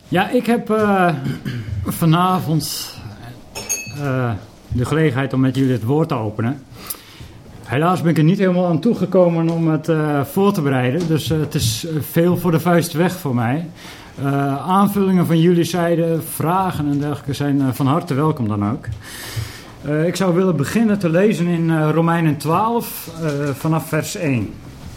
Ja, ik heb vanavond de gelegenheid om met jullie het woord te openen. Helaas ben ik er niet helemaal aan toegekomen om het voor te bereiden. Dus het is veel voor de vuist weg voor mij. Aanvullingen van jullie zijde, vragen en dergelijke zijn van harte welkom dan ook. Ik zou willen beginnen te lezen in Romeinen 12 vanaf vers 1.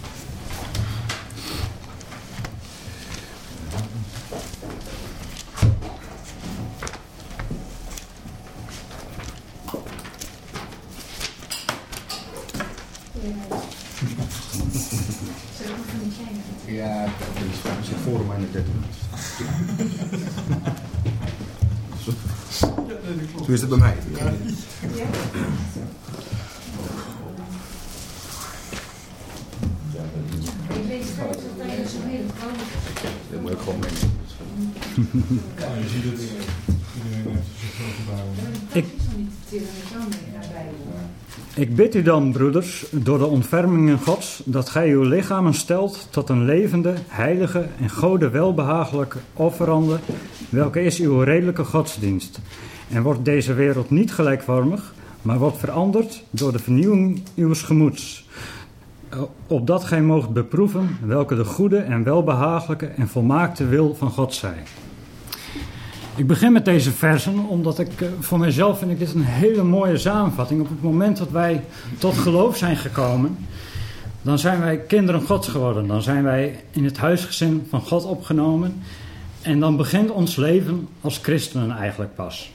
Ja, dat is voor Romeinen 13. Zo is het bij mij. Ik lees het uit dat zo heel groot. Dat moet ik gewoon mee. Ja, je ziet het. Iedereen heeft zich zo gebouwen. Ik bid u dan, broeders, door de ontfermingen Gods, dat gij uw lichamen stelt tot een levende, heilige en Gode welbehagelijke offerande, welke is uw redelijke godsdienst. En wordt deze wereld niet gelijkvormig, maar wordt veranderd door de vernieuwing uws gemoeds, opdat gij moogt beproeven welke de goede en welbehagelijke en volmaakte wil van God zij. Ik begin met deze versen omdat voor mijzelf vind ik dit een hele mooie samenvatting. Op het moment dat wij tot geloof zijn gekomen, dan zijn wij kinderen Gods geworden. Dan zijn wij in het huisgezin van God opgenomen. En dan begint ons leven als christenen eigenlijk pas.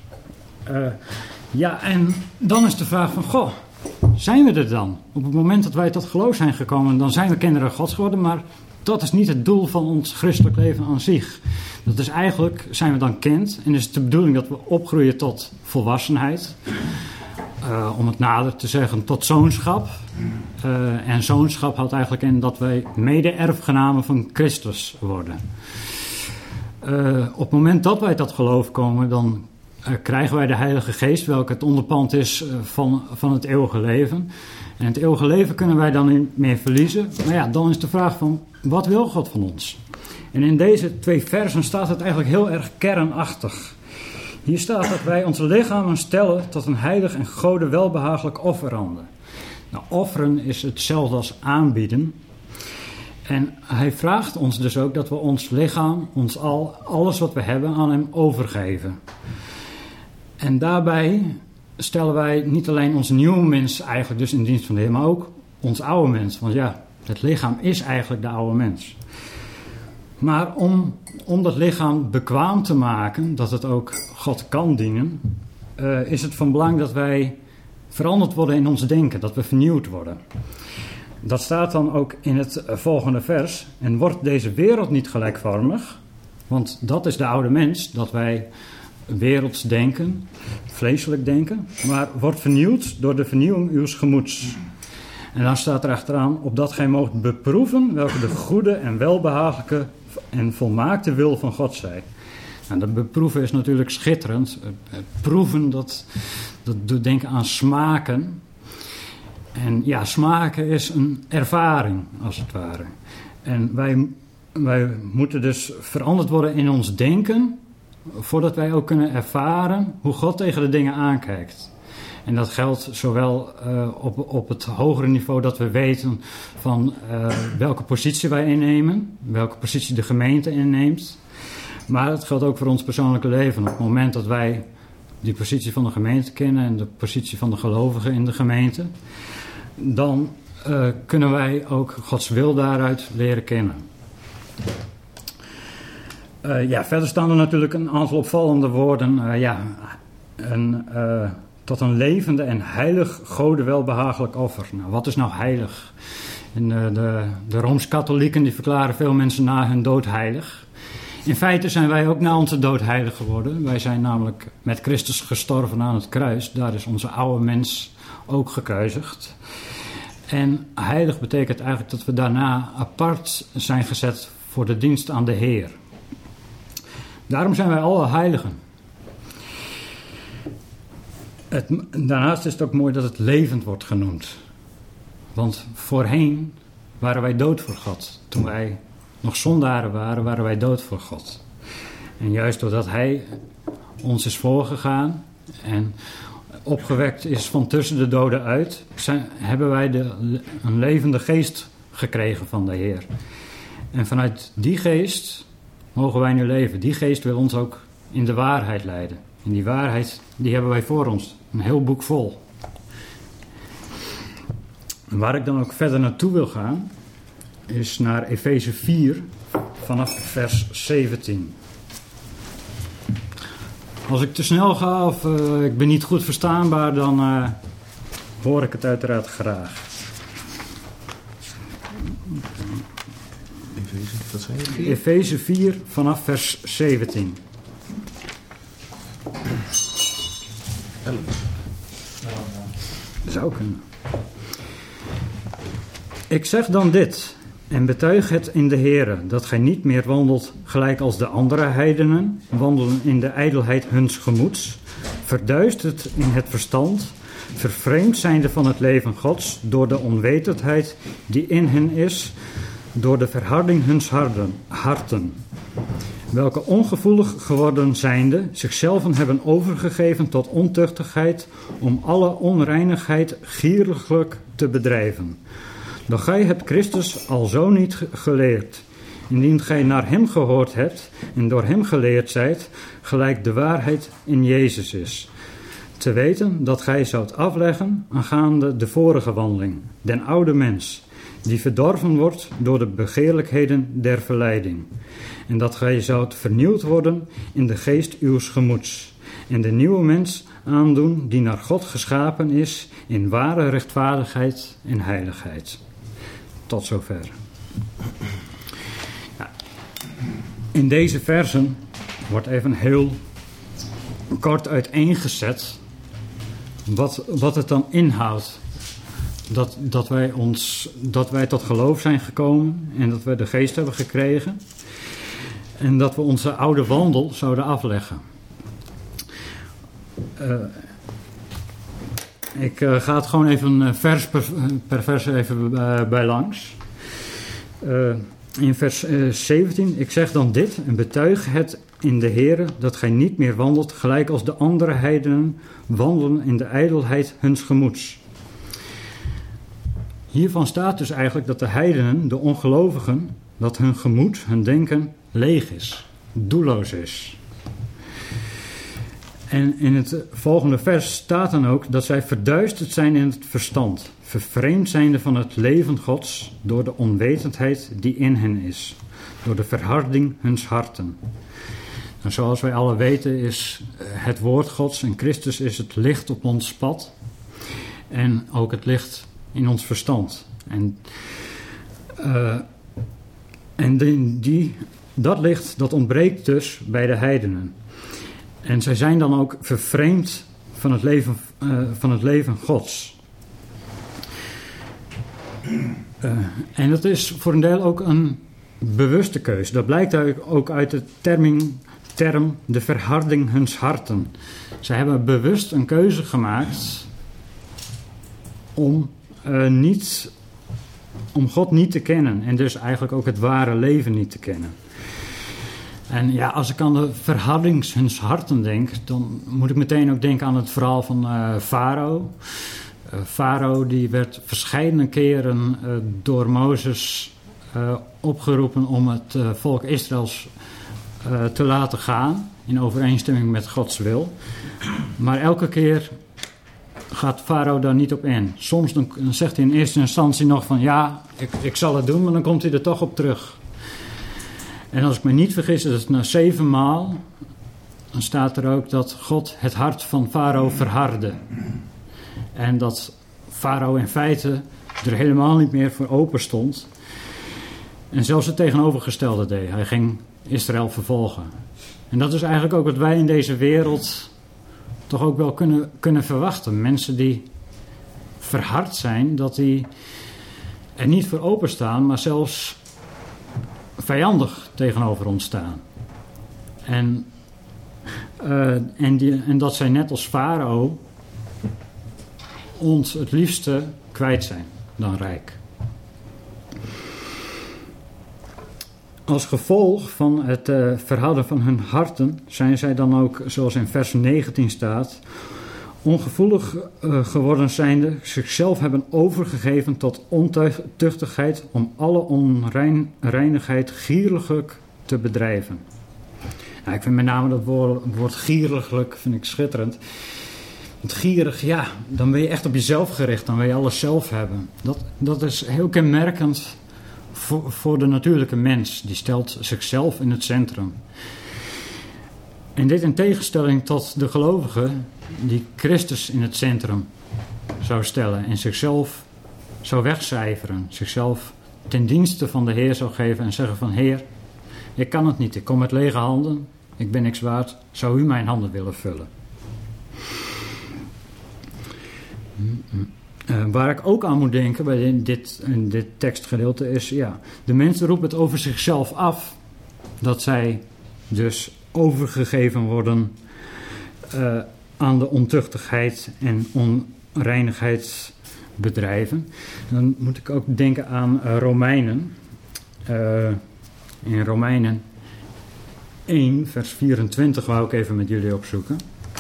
En dan is de vraag van, goh, zijn we er dan? Op het moment dat wij tot geloof zijn gekomen, dan zijn we kinderen Gods geworden, maar dat is niet het doel van ons christelijk leven aan zich. Dat is eigenlijk, zijn we dan kind en is het de bedoeling dat we opgroeien tot volwassenheid. Om het nader te zeggen, tot zoonschap. En zoonschap houdt eigenlijk in dat wij mede-erfgenamen van Christus worden. Op het moment dat wij tot geloof komen, dan krijgen wij de Heilige Geest, welke het onderpand is van het eeuwige leven. En het eeuwige leven kunnen wij dan niet meer verliezen. Maar ja, dan is de vraag van, wat wil God van ons? En in deze 2 versen staat het eigenlijk heel erg kernachtig. Hier staat dat wij onze lichamen stellen tot een heilig en Gode welbehagelijk offerande. Nou, offeren is hetzelfde als aanbieden. En hij vraagt ons dus ook dat we ons lichaam, alles wat we hebben, aan hem overgeven. En daarbij stellen wij niet alleen onze nieuwe mens eigenlijk dus in dienst van de Heer, maar ook ons oude mens. Want ja, het lichaam is eigenlijk de oude mens. Maar om dat lichaam bekwaam te maken, dat het ook God kan dienen, is het van belang dat wij veranderd worden in ons denken, dat we vernieuwd worden. Dat staat dan ook in het volgende vers. En wordt deze wereld niet gelijkvormig, want dat is de oude mens, dat wij werelds denken, vleeselijk denken, maar wordt vernieuwd door de vernieuwing uws gemoeds. En dan staat er achteraan, opdat gij moogt beproeven welke de goede en welbehagelijke en volmaakte wil van God zij. Nou, dat beproeven is natuurlijk schitterend. Het proeven, dat doet denken aan smaken. En ja, smaken is een ervaring, als het ware. En wij moeten dus veranderd worden in ons denken, voordat wij ook kunnen ervaren hoe God tegen de dingen aankijkt. En dat geldt zowel op het hogere niveau dat we weten van welke positie wij innemen, welke positie de gemeente inneemt. Maar het geldt ook voor ons persoonlijke leven. Op het moment dat wij die positie van de gemeente kennen en de positie van de gelovigen in de gemeente, dan kunnen wij ook Gods wil daaruit leren kennen. Verder staan er natuurlijk een aantal opvallende woorden. Tot een levende en heilig Gode welbehagelijk offer. Nou, wat is nou heilig? En de Rooms-Katholieken die verklaren veel mensen na hun dood heilig. In feite zijn wij ook na onze dood heilig geworden. Wij zijn namelijk met Christus gestorven aan het kruis. Daar is onze oude mens ook gekruisigd. En heilig betekent eigenlijk dat we daarna apart zijn gezet voor de dienst aan de Heer. Daarom zijn wij alle heiligen. Daarnaast is het ook mooi dat het levend wordt genoemd. Want voorheen waren wij dood voor God. Toen wij nog zondaren waren, waren wij dood voor God. En juist doordat hij ons is voorgegaan en opgewekt is van tussen de doden uit, hebben wij een levende geest gekregen van de Heer. En vanuit die geest mogen wij nu leven. Die geest wil ons ook in de waarheid leiden. En die waarheid, die hebben wij voor ons. Een heel boek vol. En waar ik dan ook verder naartoe wil gaan, is naar Efeze 4 vanaf vers 17. Als ik te snel ga of ik ben niet goed verstaanbaar, dan hoor ik het uiteraard graag. Wat zei je? Efeze 4 vanaf vers 17. 11. Zou kunnen. Ik zeg dan dit, en betuig het in de Heere, dat gij niet meer wandelt gelijk als de andere heidenen, wandelen in de ijdelheid huns gemoeds, verduisterd in het verstand, vervreemd zijnde van het leven Gods, door de onwetendheid die in hen is, door de verharding huns harten, welke ongevoelig geworden zijnde, zichzelf hebben overgegeven tot ontuchtigheid, om alle onreinigheid gieriglijk te bedrijven. Doch gij hebt Christus alzo niet geleerd, indien gij naar hem gehoord hebt en door hem geleerd zijt, gelijk de waarheid in Jezus is. Te weten dat gij zoudt afleggen aangaande de vorige wandeling, den oude mens, die verdorven wordt door de begeerlijkheden der verleiding. En dat gij zoudt vernieuwd worden in de geest uws gemoeds. En de nieuwe mens aandoen die naar God geschapen is in ware rechtvaardigheid en heiligheid. Tot zover. Ja. In deze versen wordt even heel kort uiteengezet wat het dan inhoudt. Dat wij tot geloof zijn gekomen en dat we de geest hebben gekregen. En dat we onze oude wandel zouden afleggen. Ik ga het gewoon even vers per vers even bij langs. In vers 17, ik zeg dan dit en betuig het in de Heere dat gij niet meer wandelt gelijk als de andere heidenen wandelen in de ijdelheid huns gemoeds. Hiervan staat dus eigenlijk dat de heidenen, de ongelovigen, dat hun gemoed, hun denken leeg is, doelloos is. En in het volgende vers staat dan ook dat zij verduisterd zijn in het verstand, vervreemd zijnde van het leven Gods door de onwetendheid die in hen is, door de verharding huns harten. En zoals wij alle weten is het woord Gods en Christus is het licht op ons pad en ook het licht in ons verstand. Dat licht dat ontbreekt dus bij de heidenen. En zij zijn dan ook vervreemd van het leven Gods. En dat is voor een deel ook een bewuste keus. Dat blijkt ook uit de term de verharding huns harten. Zij hebben bewust een keuze gemaakt om God niet te kennen. En dus eigenlijk ook het ware leven niet te kennen. En ja, als ik aan de verharding huns harten denk, dan moet ik meteen ook denken aan het verhaal van Farao. Farao die werd verscheidene keren door Mozes opgeroepen om het volk Israëls te laten gaan in overeenstemming met Gods wil. Maar elke keer gaat Farao daar niet op in. Soms dan zegt hij in eerste instantie nog van ja, ik zal het doen, maar dan komt hij er toch op terug. En als ik me niet vergis, is het na 7 maal, dan staat er ook dat God het hart van Farao verhardde. En dat Farao in feite er helemaal niet meer voor open stond. En zelfs het tegenovergestelde deed. Hij ging Israël vervolgen. En dat is eigenlijk ook wat wij in deze wereld toch ook wel kunnen verwachten. Mensen die verhard zijn, dat die er niet voor openstaan, maar zelfs vijandig tegenover ons staan. En dat zij net als Farao ons het liefste kwijt zijn dan rijk. als gevolg van het verharden van hun harten zijn zij dan ook, zoals in vers 19 staat, ongevoelig geworden zijnde, zichzelf hebben overgegeven tot ontuchtigheid om alle onreinigheid gieriglijk te bedrijven. Nou, ik vind met name dat woord gieriglijk vind ik schitterend. Want gierig, ja, dan ben je echt op jezelf gericht, dan wil je alles zelf hebben. Dat is heel kenmerkend voor de natuurlijke mens. Die stelt zichzelf in het centrum. En dit in tegenstelling tot de gelovige die Christus in het centrum zou stellen en zichzelf zou wegcijferen, zichzelf ten dienste van de Heer zou geven en zeggen van Heer, ik kan het niet, ik kom met lege handen, ik ben niks waard, zou u mijn handen willen vullen? Waar ik ook aan moet denken bij dit tekstgedeelte is, ja, de mensen roepen het over zichzelf af, dat zij dus overgegeven worden aan de ontuchtigheid en onreinigheidsbedrijven. Dan moet ik ook denken aan Romeinen. In Romeinen 1, vers 24 wou ik even met jullie opzoeken.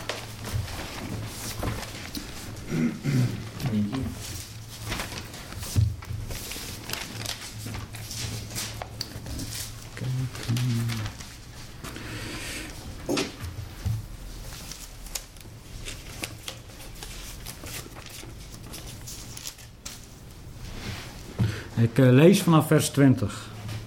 Ik lees vanaf vers 20.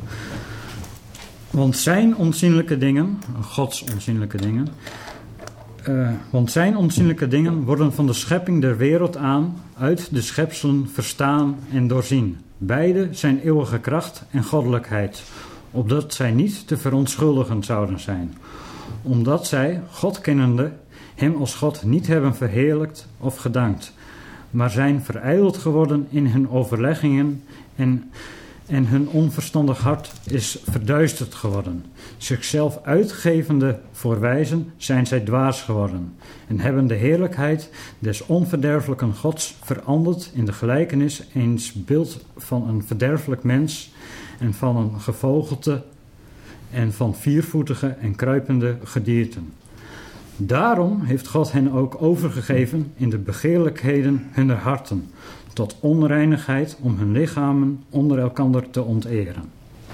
Want zijn onzienlijke dingen, Gods onzienlijke dingen, want zijn onzienlijke dingen worden van de schepping der wereld aan uit de schepselen verstaan en doorzien. Beide zijn eeuwige kracht en goddelijkheid, opdat zij niet te verontschuldigen zouden zijn. Omdat zij, God kennende, hem als God niet hebben verheerlijkt of gedankt, maar zijn verijdeld geworden in hun overleggingen en hun onverstandig hart is verduisterd geworden. Zichzelf uitgevende voor wijzen zijn zij dwaas geworden en hebben de heerlijkheid des onverderfelijken Gods veranderd in de gelijkenis eens beeld van een verderfelijk mens en van een gevogelte en van viervoetige en kruipende gedierten. Daarom heeft God hen ook overgegeven in de begeerlijkheden hunner harten, tot onreinigheid om hun lichamen onder elkander te onteren.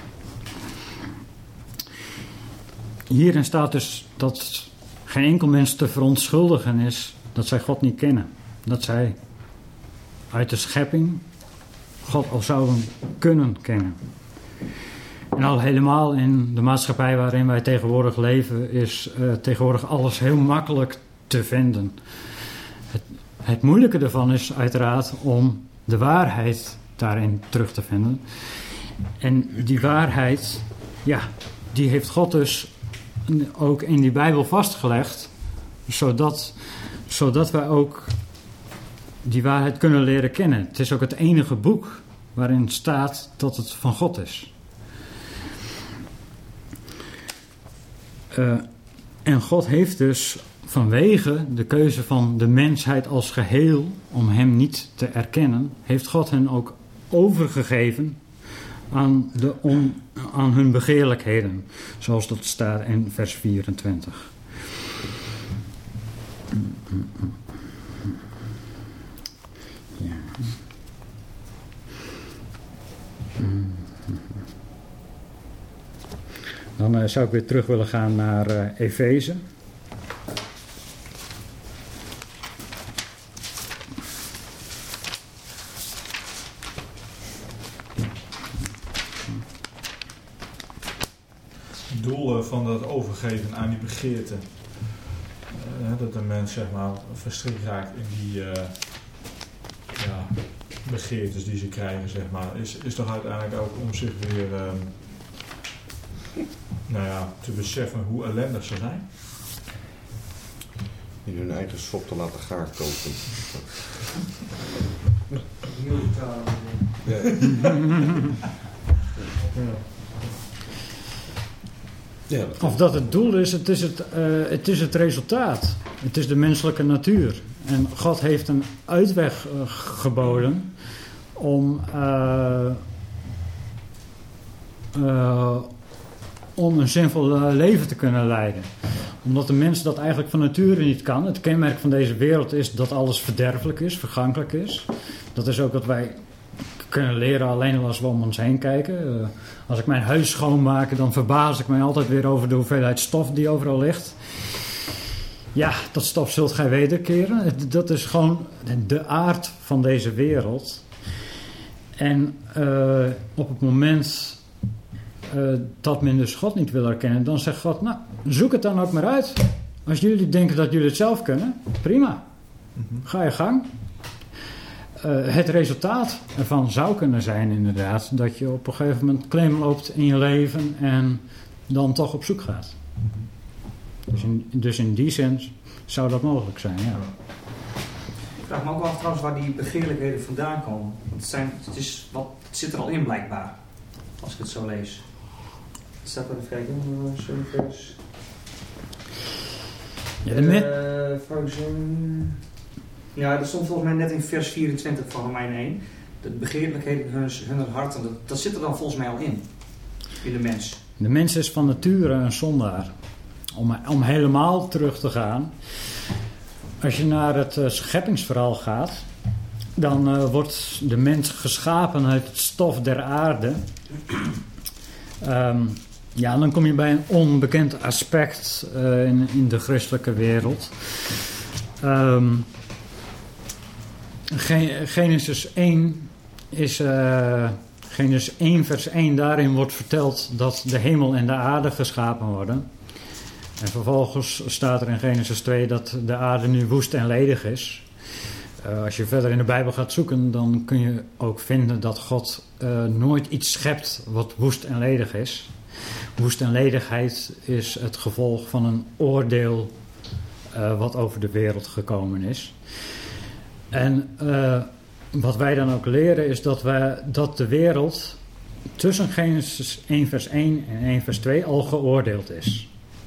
Hierin staat dus dat geen enkel mens te verontschuldigen is dat zij God niet kennen. Dat zij uit de schepping God al zouden kunnen kennen. En al helemaal in de maatschappij waarin wij tegenwoordig leven is tegenwoordig alles heel makkelijk te vinden. Het moeilijke daarvan is uiteraard om de waarheid daarin terug te vinden. En die waarheid, ja, die heeft God dus ook in die Bijbel vastgelegd, zodat wij ook die waarheid kunnen leren kennen. Het is ook het enige boek waarin staat dat het van God is. En God heeft dus vanwege de keuze van de mensheid als geheel, om hem niet te erkennen, heeft God hen ook overgegeven aan hun begeerlijkheden, zoals dat staat in vers 24. Ja. Dan zou ik weer terug willen gaan naar Efeze. Het doel van dat overgeven aan die begeerte, dat de mens zeg maar verstrikt raakt in die begeertes die ze krijgen, zeg maar, is toch uiteindelijk ook om zich weer te beseffen hoe ellendig ze zijn. In hun eigen sop te laten gaar koken. Ja. Of dat het doel is, het is het resultaat. Het is de menselijke natuur. En God heeft een uitweg geboden om een zinvol leven te kunnen leiden. Omdat de mens dat eigenlijk van nature niet kan. Het kenmerk van deze wereld is dat alles verderfelijk is, vergankelijk is. Dat is ook wat wij kunnen leren alleen als we om ons heen kijken. Als ik mijn huis schoonmaak, dan verbaas ik mij altijd weer over de hoeveelheid stof die overal ligt. Ja, dat stof zult gij wederkeren. Dat is gewoon de aard van deze wereld. En op het moment dat men dus God niet wil erkennen, dan zegt God, nou, zoek het dan ook maar uit. Als jullie denken dat jullie het zelf kunnen, prima. Ga je gang. Het resultaat ervan zou kunnen zijn inderdaad dat je op een gegeven moment klem loopt in je leven en dan toch op zoek gaat. Dus in die zin zou dat mogelijk zijn, ja. Ik vraag me ook wel af trouwens waar die begeerlijkheden vandaan komen. Want het zit er al in blijkbaar, als ik het zo lees. Het staat er even kijken, zo'n vers. Ja, dat stond volgens mij net in vers 24 van Romeinen 1. De begeerlijkheden hunner harten, dat zit er dan volgens mij al in de mens. De mens is van nature een zondaar. Om helemaal terug te gaan. Als je naar het scheppingsverhaal gaat, dan wordt de mens geschapen uit het stof der aarde. Ja, dan kom je bij een onbekend aspect in de christelijke wereld. Genesis 1 is Genesis 1 vers 1. Daarin wordt verteld dat de hemel en de aarde geschapen worden. En vervolgens staat er in Genesis 2 dat de aarde nu woest en ledig is. Als je verder in de Bijbel gaat zoeken, dan kun je ook vinden dat God nooit iets schept wat woest en ledig is. Woest en ledigheid is het gevolg van een oordeel wat over de wereld gekomen is. En wat wij dan ook leren is dat de wereld tussen Genesis 1 vers 1 en 1 vers 2 al geoordeeld is.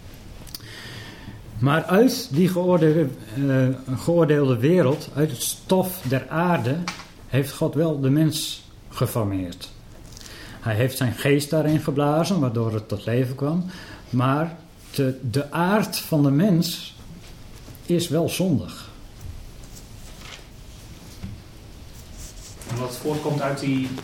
Maar uit die geoordeelde wereld, uit het stof der aarde, heeft God wel de mens geformeerd. Hij heeft zijn geest daarin geblazen, waardoor het tot leven kwam. Maar de aard van de mens is wel zondig. En wat voortkomt uit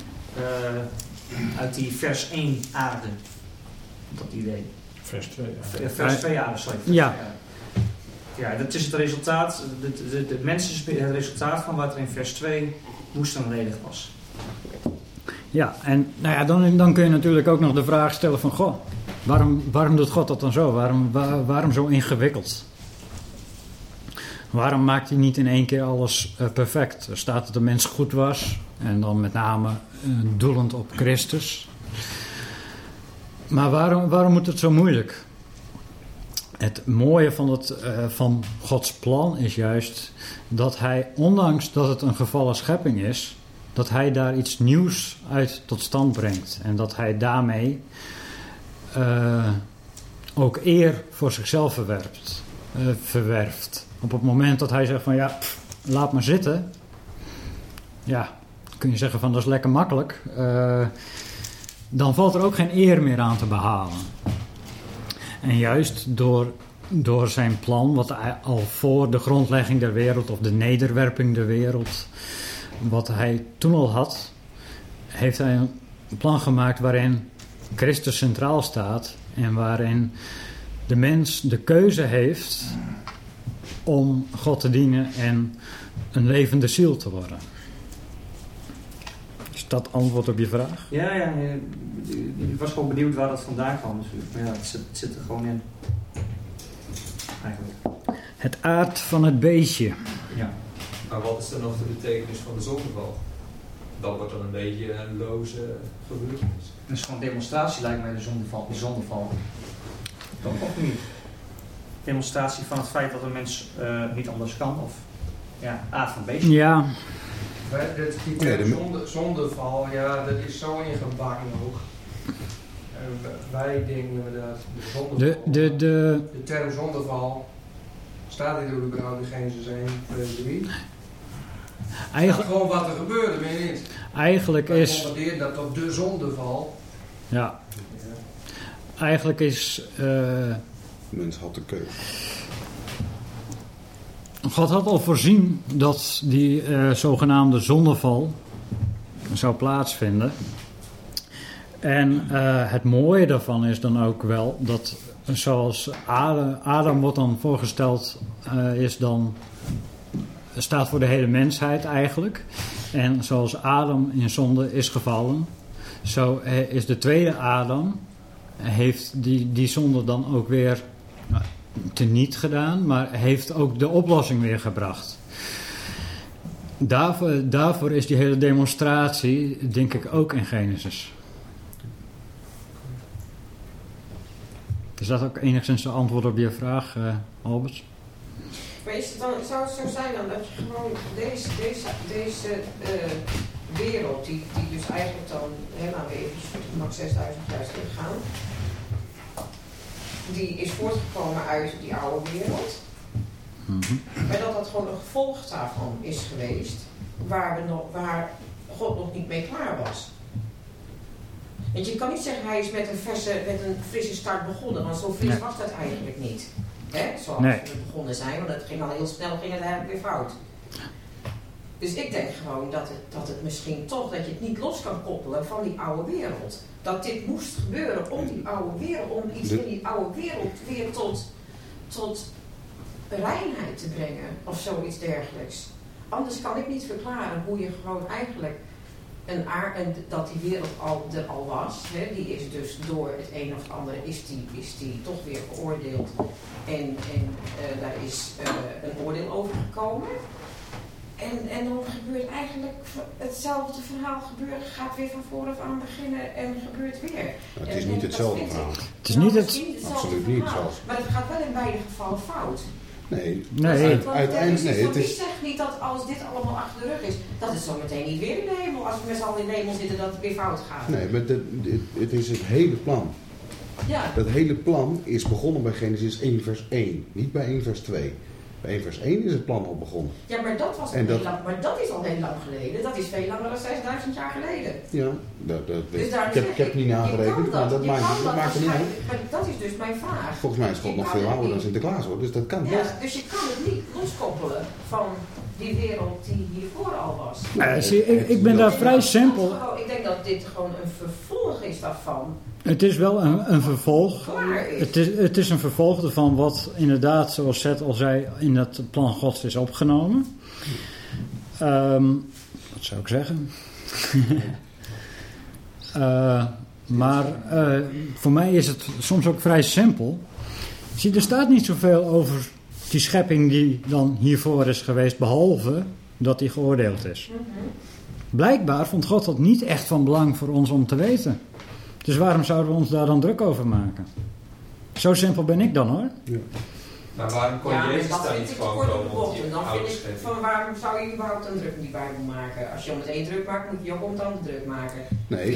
die vers 1 aarde. Dat idee. Vers 2. Ja. Vers 2 aarde, sorry. Ja. Ja, dat is het resultaat. De mens is het resultaat van wat er in vers 2 woest en ledig was. Ja, en nou ja, dan kun je natuurlijk ook nog de vraag stellen van, goh, waarom doet God dat dan zo? Waarom zo ingewikkeld? Waarom maakt hij niet in één keer alles perfect? Er staat dat de mens goed was en dan met name doelend op Christus. Maar waarom moet het zo moeilijk? Het mooie van Gods plan is juist dat hij, ondanks dat het een gevallen schepping is, dat hij daar iets nieuws uit tot stand brengt. En dat hij daarmee ook eer voor zichzelf verwerft. Op het moment dat hij zegt van ja, laat maar zitten. Ja, kun je zeggen van dat is lekker makkelijk. Dan valt er ook geen eer meer aan te behalen. En juist door zijn plan, wat hij al voor de grondlegging der wereld of de nederwerping der wereld, wat hij toen al had, heeft hij een plan gemaakt waarin Christus centraal staat en waarin de mens de keuze heeft om God te dienen en een levende ziel te worden. Is dat antwoord op je vraag? Ja. Ik was gewoon benieuwd waar dat vandaan kwam natuurlijk. Maar ja, het zit er gewoon in. Eigenlijk. Het aard van het beestje. Ja. Maar wat is dan nog de betekenis van de zondeval? Dat wordt dan een beetje een loze gebeurtenis. Dat is gewoon demonstratie lijkt mij de zondeval. Dat of niet? Demonstratie van het feit dat een mens niet anders kan of ja, aard van beestje. Ja. Zondeval, ja, dat is zo ingebakken ook. Wij denken dat de zondeval, de term zondeval staat dit ook überhaupt in Genesis 1, vers 3. Eigenlijk gewoon wat er gebeurde, weet je niet. Eigenlijk is dat tot de zondeval. Ja. eigenlijk is... Mens had de keuze. God had al voorzien dat die zogenaamde zondeval zou plaatsvinden. En het mooie daarvan is dan ook wel dat zoals Adam wordt dan voorgesteld staat voor de hele mensheid eigenlijk. En zoals Adam in zonde is gevallen, zo is de tweede Adam, heeft die zonde dan ook weer teniet gedaan, maar heeft ook de oplossing weer gebracht. Daarvoor is die hele demonstratie, denk ik, ook in Genesis. Is dat ook enigszins de antwoord op je vraag, Albert? Maar is het dan, zou het zo zijn dan dat je gewoon deze wereld, die dus eigenlijk dan, laten we even max 6000 jaar teruggaan, die is voortgekomen uit die oude wereld. Mm-hmm. Maar dat gewoon een gevolg daarvan is geweest, waar God nog niet mee klaar was. Want je kan niet zeggen, hij is met een frisse start begonnen, want zo fris was dat eigenlijk niet. Zoals we begonnen zijn, want het ging al heel snel, ging het eigenlijk weer fout. Dus ik denk gewoon dat het misschien toch, dat je het niet los kan koppelen van die oude wereld. Dat dit moest gebeuren om die oude wereld, om iets in die oude wereld weer tot reinheid te brengen, of zoiets dergelijks. Anders kan ik niet verklaren hoe je gewoon eigenlijk en dat die wereld er al was, die is dus door het een of het andere is die toch weer veroordeeld en daar is een oordeel over gekomen. En dan gebeurt eigenlijk hetzelfde verhaal, gaat weer van vooraf aan beginnen en gebeurt weer. Maar het is niet hetzelfde verhaal. Het is niet absoluut niet zelfs. Maar het gaat wel in beide gevallen fout. Nee. Uiteindelijk ik zeg niet dat als dit allemaal achter de rug is, dat het zo meteen niet weer in de hemel, als we met z'n allen in de hemel zitten, dat het weer fout gaat. Nee, maar het is het hele plan. Ja. Dat hele plan is begonnen bij Genesis 1 vers 1, niet bij 1 vers 2. Bij 1 vers 1 is het plan al begonnen. Ja, maar dat was heel lang, maar dat is al heel lang geleden. Dat is veel langer dan 6000 jaar geleden. Ja, dus ik heb het niet nagerekend, maar dat maakt er niet uit. Maar dat is dus mijn vraag. Volgens mij is God nog veel ouder dan Sinterklaas hoor, dus dat kan best. Ja, dus je kan het niet loskoppelen van die wereld die hiervoor al was. Ik ben daar vrij simpel. Ik denk dat dit gewoon een vervolg is daarvan. Het is wel een vervolg. Het is een vervolg ervan wat inderdaad, zoals Seth al zei, in het plan Gods is opgenomen. Wat zou ik zeggen? Maar voor mij is het soms ook vrij simpel. Zie, er staat niet zoveel over die schepping die dan hiervoor is geweest, behalve dat die geoordeeld is. Blijkbaar vond God dat niet echt van belang voor ons om te weten. Dus waarom zouden we ons daar dan druk over maken? Zo simpel ben ik dan hoor. Ja. Maar waarom kon Jezus daar niet gewoon komen op die oude schepping? Waarom zou je überhaupt een druk in die Bijbel maken? Als je om het één druk maakt, moet je ook om het ander druk maken. Nee,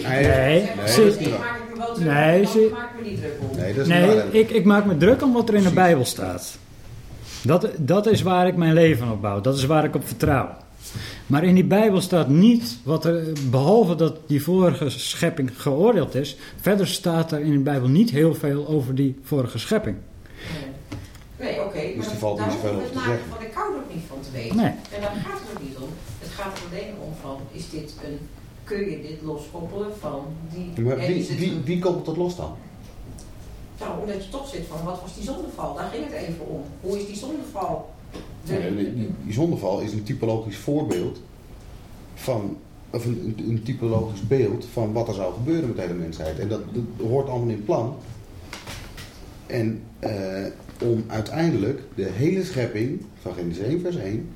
ik maak me druk om wat er in de Bijbel staat. Dat is waar ik mijn leven op bouw. Dat is waar ik op vertrouw. Maar in die Bijbel staat niet, behalve dat die vorige schepping geoordeeld is, verder staat er in de Bijbel niet heel veel over die vorige schepping. Nee, oké, dus maar valt daar niet zoveel hoeft het maken van de kou ook niet van te weten. Nee. En daar gaat het ook niet om. Het gaat er alleen om van, kun je dit loskoppelen van die... Maar wie koppelt dat los dan? Nou, omdat je toch zit van, wat was die zondeval? Daar ging het even om. Hoe is die zondeval? Die zondeval is een typologisch voorbeeld van, of een typologisch beeld van wat er zou gebeuren met de hele mensheid. En dat hoort allemaal in het plan. En om uiteindelijk de hele schepping van Genesis 1 vers 1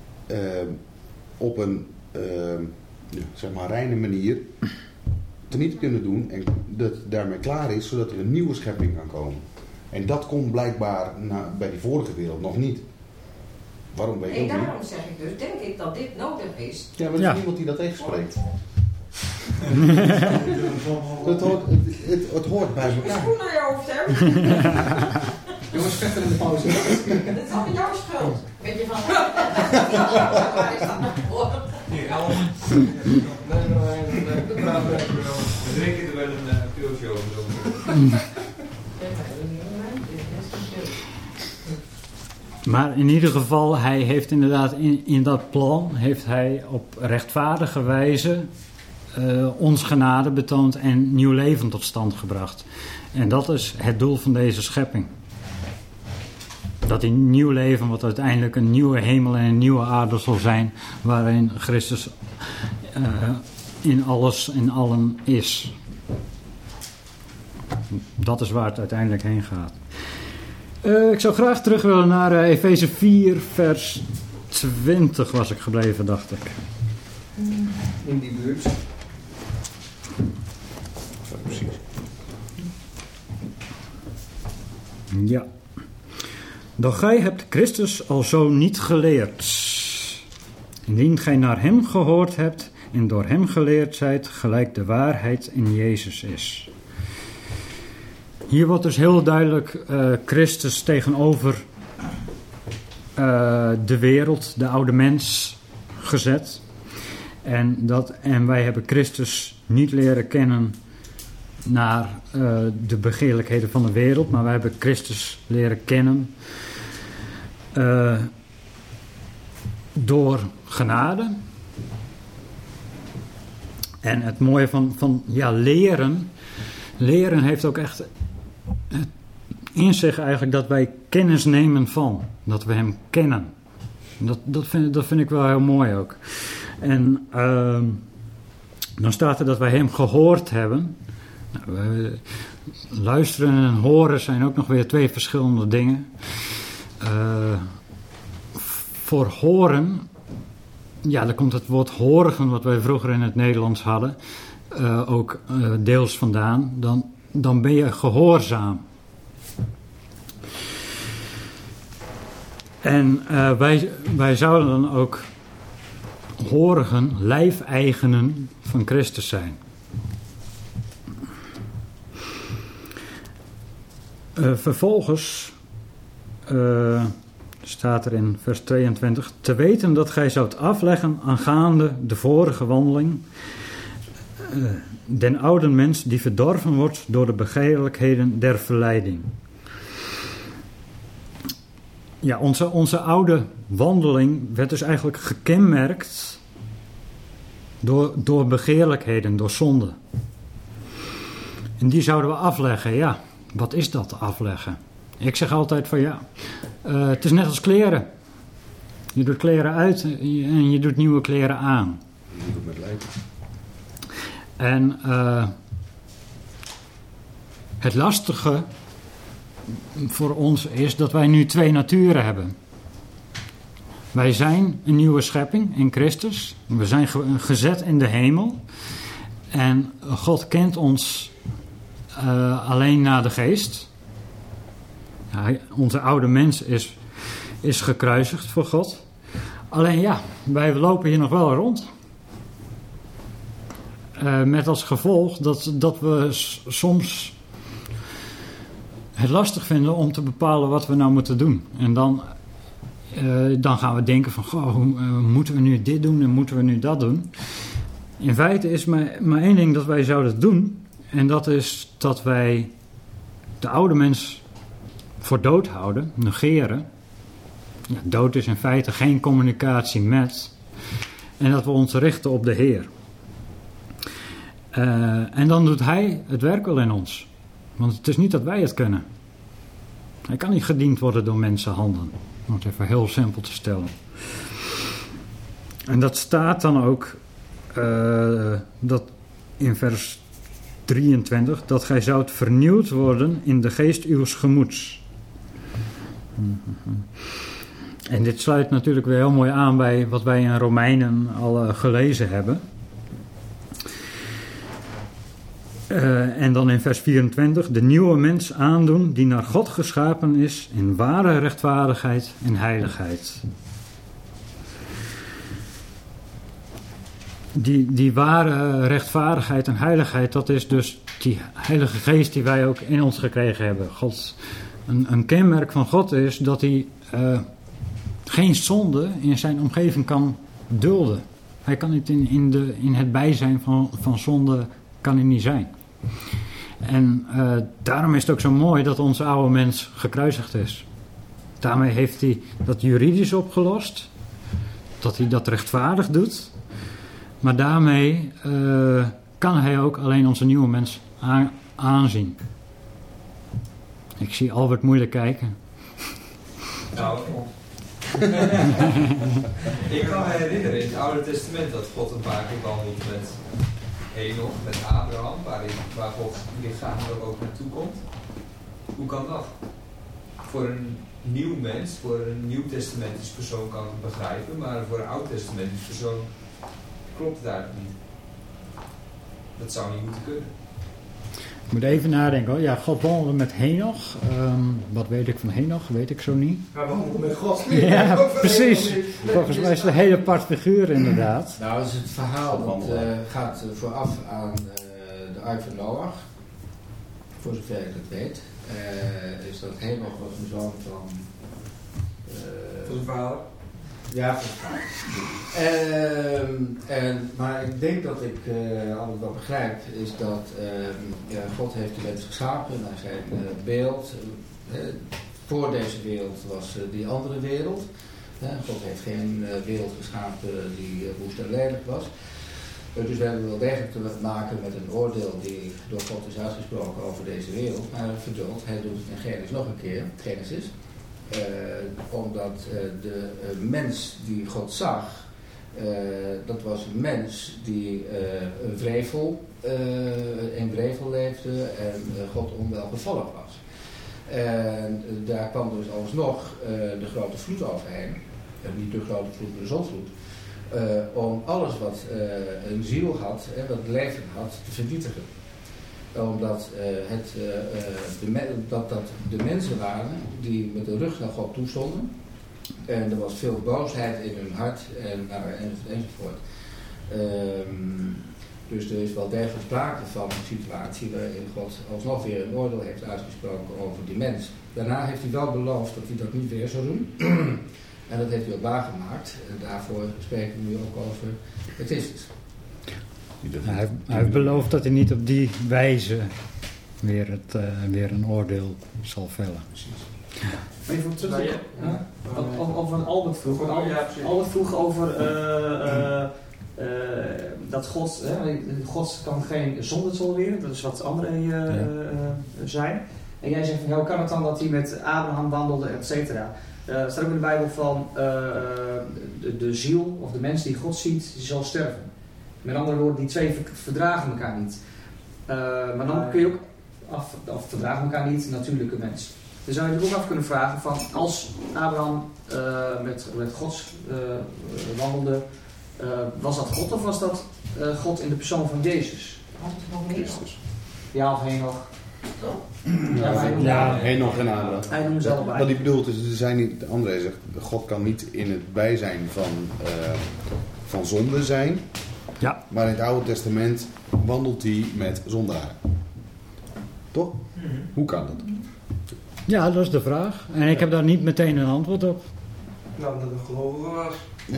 op een zeg maar reine manier teniet te kunnen doen en dat het daarmee klaar is, zodat er een nieuwe schepping kan komen. En dat komt blijkbaar bij die vorige wereld nog niet. Waarom weet ik ook niet? En daarom zeg ik dus, denk ik dat dit nodig is. Ja, maar er is niemand die dat tegenspreekt. Het hoort bij elkaar. Je schoen naar je hoofd, hè? Jongens, vechten in de pauze. Dit is allemaal jouw schuld. Weet je van... Waar is dat nou voor? Hier, Elf. We drinken er wel een pilsje over. Maar in ieder geval, hij heeft inderdaad in dat plan, heeft hij op rechtvaardige wijze ons genade betoond en nieuw leven tot stand gebracht. En dat is het doel van deze schepping. Dat die nieuw leven, wat uiteindelijk een nieuwe hemel en een nieuwe aarde zal zijn, waarin Christus in alles en allen is. Dat is waar het uiteindelijk heen gaat. Ik zou graag terug willen naar Efeze 4, vers 20 was ik gebleven, dacht ik. In die buurt. Precies. Ja. Doch gij hebt Christus alzo niet geleerd. Indien gij naar hem gehoord hebt en door hem geleerd zijt, gelijk de waarheid in Jezus is. Hier wordt dus heel duidelijk Christus tegenover de wereld, de oude mens, gezet. En wij hebben Christus niet leren kennen naar de begeerlijkheden van de wereld, maar wij hebben Christus leren kennen door genade. En het mooie van leren heeft ook echt in zich eigenlijk dat wij kennis nemen van, dat we hem kennen. Dat vind ik wel heel mooi ook. En dan staat er dat wij hem gehoord hebben. Nou, luisteren en horen zijn ook nog weer twee verschillende dingen. Voor horen, ja, daar komt het woord horigen, wat wij vroeger in het Nederlands hadden, ook deels vandaan. Dan ben je gehoorzaam. En wij zouden dan ook horigen, lijfeigenen van Christus zijn. Vervolgens staat er in vers 22, te weten dat gij zoudt afleggen aangaande de vorige wandeling, den oude mens die verdorven wordt door de begeerlijkheden der verleiding. Ja, onze oude wandeling werd dus eigenlijk gekenmerkt door begeerlijkheden, door zonde. En die zouden we afleggen, ja. Wat is dat, afleggen? Ik zeg altijd van ja, het is net als kleren. Je doet kleren uit en je doet nieuwe kleren aan. Je doet met lijden. En het lastige voor ons is dat wij nu twee naturen hebben. Wij zijn een nieuwe schepping in Christus. We zijn gezet in de hemel. En God kent ons alleen naar de geest. Ja, onze oude mens is gekruisigd voor God. Alleen ja, wij lopen hier nog wel rond. Met als gevolg dat we soms het lastig vinden om te bepalen wat we nou moeten doen. En dan gaan we denken van, goh, moeten we nu dit doen en moeten we nu dat doen? In feite is maar één ding dat wij zouden doen. En dat is dat wij de oude mens voor dood houden, negeren. Ja, dood is in feite geen communicatie met. En dat we ons richten op de Heer. En dan doet Hij het werk wel in ons. Want het is niet dat wij het kunnen. Hij kan niet gediend worden door mensenhanden. Om het even heel simpel te stellen. En dat staat dan ook dat in vers 23, dat gij zoudt vernieuwd worden in de geest uws gemoeds. En dit sluit natuurlijk weer heel mooi aan bij wat wij in Romeinen al gelezen hebben. En dan in vers 24, de nieuwe mens aandoen die naar God geschapen is in ware rechtvaardigheid en heiligheid. Die ware rechtvaardigheid en heiligheid, dat is dus die Heilige Geest die wij ook in ons gekregen hebben. Een kenmerk van God is dat hij geen zonde in zijn omgeving kan dulden. Hij kan niet in het bijzijn van zonde kan hij niet zijn. En daarom is het ook zo mooi dat onze oude mens gekruisigd is. Daarmee heeft hij dat juridisch opgelost. Dat hij dat rechtvaardig doet. Maar daarmee kan hij ook alleen onze nieuwe mens aanzien. Ik zie Albert moeilijk kijken. Nou, ik kan me herinneren in het Oude Testament dat God een paar keer wandelt met Henoch, met Abraham, waar God lichamelijk ook naartoe komt. Hoe kan dat? Voor een nieuw mens, voor een nieuw-testamentisch persoon kan ik het begrijpen, maar voor een oud-testamentisch persoon klopt het eigenlijk niet. Dat zou niet moeten kunnen. Ik moet even nadenken hoor. Ja, God wandelde met Henoch. Wat weet ik van Henoch? Weet ik zo niet. Maar waarom met God? Ja, precies. Volgens mij is het een hele apart figuur inderdaad. Nou, dat is het verhaal. Dat gaat vooraf aan de Ark van Noach. Voor zover ik het weet. Is dat Henoch was een zoon van... Van zijn vader. Ja, van zijn vader. Maar ik denk dat ik altijd wel begrijp, is dat God heeft de mens geschapen naar zijn beeld. Voor deze wereld was die andere wereld. God heeft geen wereld geschapen die woest en lelijk was. Dus we hebben wel degelijk te maken met een oordeel die door God is uitgesproken over deze wereld. Maar verduld, hij doet het in Genesis nog een keer, Genesis. Omdat de mens die God zag, dat was een mens die in wrevel leefde en God onwelgevallig was. En daar kwam dus alsnog de grote vloed overheen. Niet de grote vloed, maar de zonvloed. Om alles wat een ziel had, wat leven had, te vernietigen. Omdat dat de mensen waren die met de rug naar God toestonden. En er was veel boosheid in hun hart enzovoort. Dus er is wel degelijk sprake van een situatie waarin God alsnog weer een oordeel heeft uitgesproken over die mens. Daarna heeft hij wel beloofd dat hij dat niet weer zou doen. En dat heeft hij ook waargemaakt. En daarvoor spreken we nu ook over Christus. Hij heeft beloofd dat hij niet op die wijze weer een oordeel zal vellen. Even op terug. Over een Albert vroeg. Albert vroeg over dat God kan geen zonde tolereren. Dat is wat André zei. En jij zegt van hoe kan het dan dat hij met Abraham wandelde, et cetera. Er staat ook in de Bijbel van de ziel of de mens die God ziet, die zal sterven. Met andere woorden, die twee verdragen elkaar niet. Maar dan kun je ook verdragen elkaar niet, natuurlijke mens. Dan zou je natuurlijk ook af kunnen vragen van als Abraham met God wandelde, was dat God of was dat God in de persoon van Jezus? Christus. Ja, of Henoch. Ja, Henoch en Abraham. Hij noemt ze allebei. Wat hij bedoelt is, André zegt, God kan niet in het bijzijn van zonde zijn. Ja. Maar in het Oude Testament wandelt hij met zondaren. Toch? Hoe kan dat? Ja, dat is de vraag. En ik heb daar niet meteen een antwoord op. Nou, dat het een gelovige was.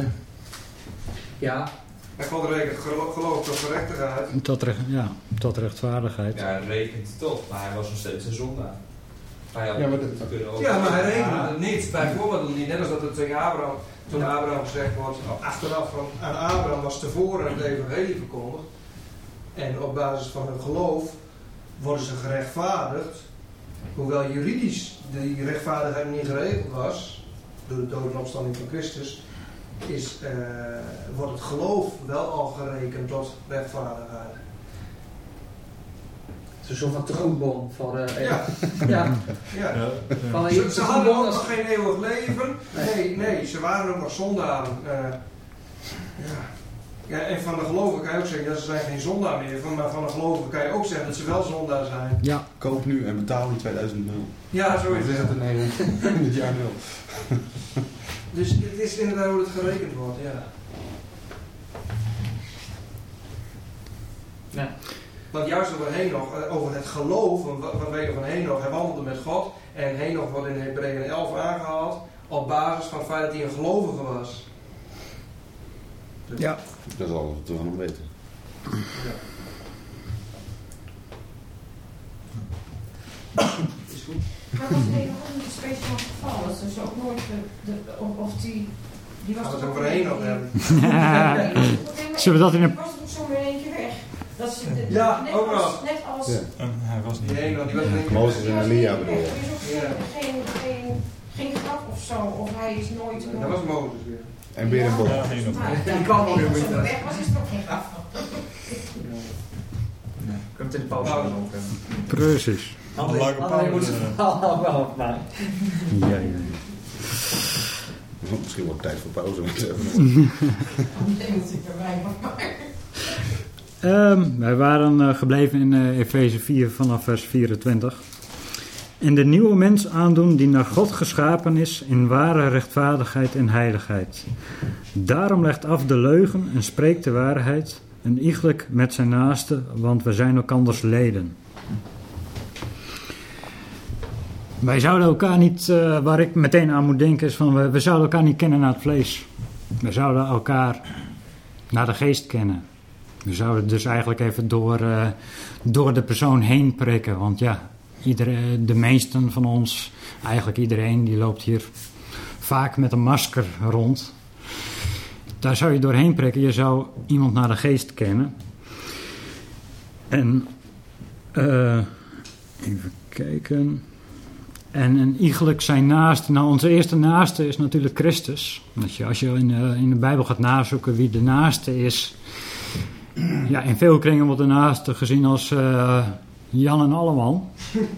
Ja. En God rekent geloof tot gerechtigheid. Tot rechtvaardigheid. Ja, hij rekent het toch, maar hij was nog steeds een zondaar. Maar hij rekende het niet. Bijvoorbeeld niet. Net als dat het tegen Abraham, toen Abraham gezegd wordt, achteraf van aan Abraham was tevoren het evangelie verkondigd. En op basis van hun geloof worden ze gerechtvaardigd. Hoewel juridisch die rechtvaardigheid niet geregeld was, door de dood en opstanding van Christus, wordt het geloof wel al gerekend tot rechtvaardigheid. Het is een soort van tegoedbon voor... Ja. Ze hadden ook nog geen eeuwig leven. Nee, ze waren ook nog zondaren. En van de gelovigen kan je ook zeggen dat ze zijn geen zondaar meer. Maar van de gelovigen kan je ook zeggen dat ze wel zondaar zijn. Ja, koop nu en betaal in 2000. Ja, zo is het. In het jaar 0. Dus het is inderdaad hoe het gerekend wordt, ja. Want juist over Henoch, over het geloof, wat weten we van Henoch, hij wandelde met God. En Henoch wordt in Hebreeën 11 aangehaald op basis van het feit dat hij een gelovige was. Dus ja, dat is alles wat we van hem weten. Ja. Is goed. Maar dat is helemaal niet een speciaal geval. Dat is dus ook nooit of die was Gaan we het toch over één nog hebben? Zullen we dat in een... Die was toch zomaar in één keer weg. Dat is Ja, net ook als, nog. net als Ja. Hij was niet. Nee, nog die was niet. Mozes en Elia bedoel je? Er is ook geen grap of zo, of hij is nooit... Dat was Mozes weer. En weer een bol. Ja, geen nog. Die kan ook weer Als niet. hij weg was, is het ook geen grap. Kunnen we het in de pauze doen ook? Precies. André moet zijn verhaal wel afmaken. Ja. Misschien wordt het tijd voor pauze. Nee, moet ik erbij maken. Wij waren gebleven in Efeze 4 vanaf vers 24. En de nieuwe mens aandoen die naar God geschapen is in ware rechtvaardigheid en heiligheid. Daarom legt af de leugen en spreekt de waarheid en iegelijk met zijn naaste, want we zijn elkanders leden. Wij zouden elkaar niet, waar ik meteen aan moet denken is van we zouden elkaar niet kennen naar het vlees. We zouden elkaar naar de geest kennen. We zouden dus eigenlijk even door de persoon heen prikken. Want ja, de meesten van ons, eigenlijk iedereen, die loopt hier vaak met een masker rond. Daar zou je doorheen prikken. Je zou iemand naar de geest kennen. En even kijken. En iegelijk zijn naaste. Nou, onze eerste naaste is natuurlijk Christus. Als je in de Bijbel gaat nazoeken wie de naaste is. Ja, in veel kringen wordt de naaste gezien als Jan en Alleman.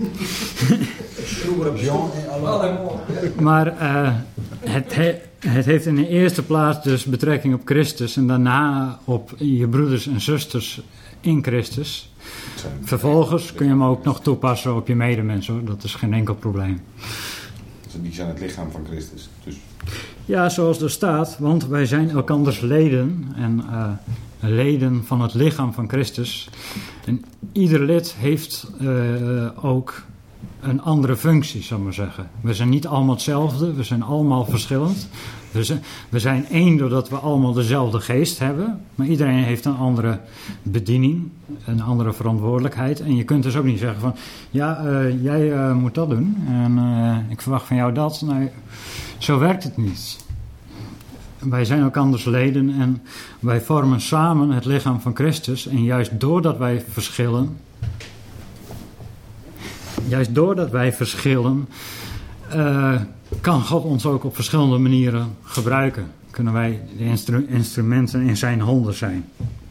Jean en allemaal. Maar het heeft in de eerste plaats dus betrekking op Christus. En daarna op je broeders en zusters in Christus. Vervolgens kun je hem ook nog toepassen op je medemens, hoor. Dat is geen enkel probleem. Die zijn het lichaam van Christus. Dus. Ja, zoals er staat, want wij zijn elkanders leden en leden van het lichaam van Christus. En ieder lid heeft ook een andere functie, zal ik maar zeggen. We zijn niet allemaal hetzelfde, we zijn allemaal verschillend. We zijn één doordat we allemaal dezelfde geest hebben, maar iedereen heeft een andere bediening, een andere verantwoordelijkheid. En je kunt dus ook niet zeggen van, ja, jij moet dat doen en ik verwacht van jou dat. Nou, zo werkt het niet. Wij zijn elkanders leden en wij vormen samen het lichaam van Christus. En juist doordat wij verschillen, kan God ons ook op verschillende manieren gebruiken. Kunnen wij de instrumenten in zijn handen zijn.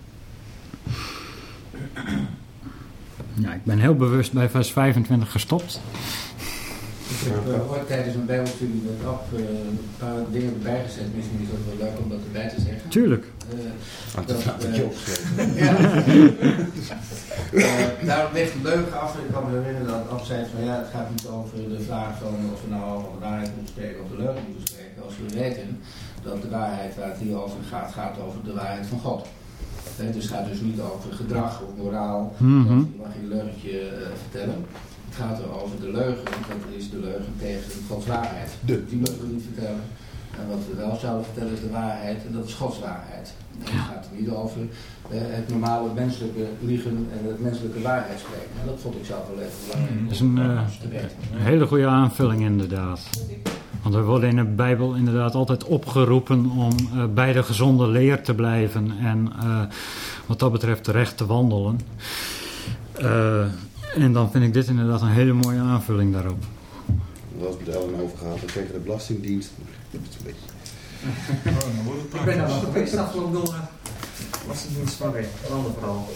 Ja, ik ben heel bewust bij vers 25 gestopt. Ik heb ooit tijdens een bijbelstudie met Ab een paar dingen erbij gezet. Misschien is het wel leuk om dat erbij te zeggen. Tuurlijk. Daarom ligt de leugen af. Ik kan me herinneren dat Ab zei van ja, het gaat niet over de vraag van of we nou over de waarheid moeten spreken of de leugen moeten spreken. Als we weten dat de waarheid waar het hier over gaat, gaat over de waarheid van God. Dus het gaat dus niet over gedrag of moraal. Je mag je leugentje vertellen. Het gaat er over de leugen, dat is de leugen tegen Gods waarheid. Die moeten we niet vertellen. En wat we wel zouden vertellen is de waarheid, en dat is Gods waarheid. En het gaat er niet over het normale menselijke liegen en het menselijke waarheid spreken. En dat vond ik zelf wel even belangrijk. Dat is een hele goede aanvulling inderdaad. Want we worden in de Bijbel inderdaad altijd opgeroepen om bij de gezonde leer te blijven en wat dat betreft terecht te wandelen. En dan vind ik dit inderdaad een hele mooie aanvulling daarop. Dat was met Ellen over gehad. Dan kreeg de Belastingdienst. Dat is een beetje. Ik ben daar wel geweest afgelopen donderdag. Belastingdienst van weer. Een ander verhaal.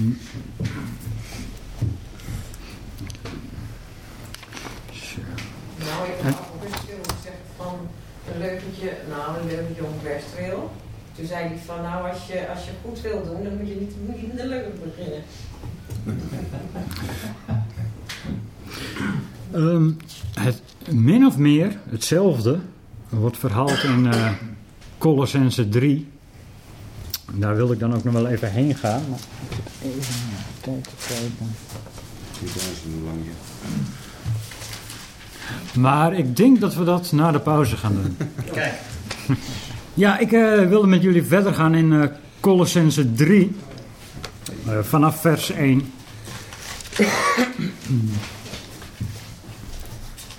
Nou, ik heb ook eens gezegd van een leugentje om Westreel. Toen zei hij van nou, als je goed wil doen, dan moet je niet met de leugen beginnen. Het min of meer hetzelfde wordt verhaald in Colossense 3. Daar wilde ik dan ook nog wel even heen gaan. Maar even kijken. Maar ik denk dat we dat na de pauze gaan doen. Kijk. Ja, ik wilde met jullie verder gaan in Colossense 3. Vanaf vers 1.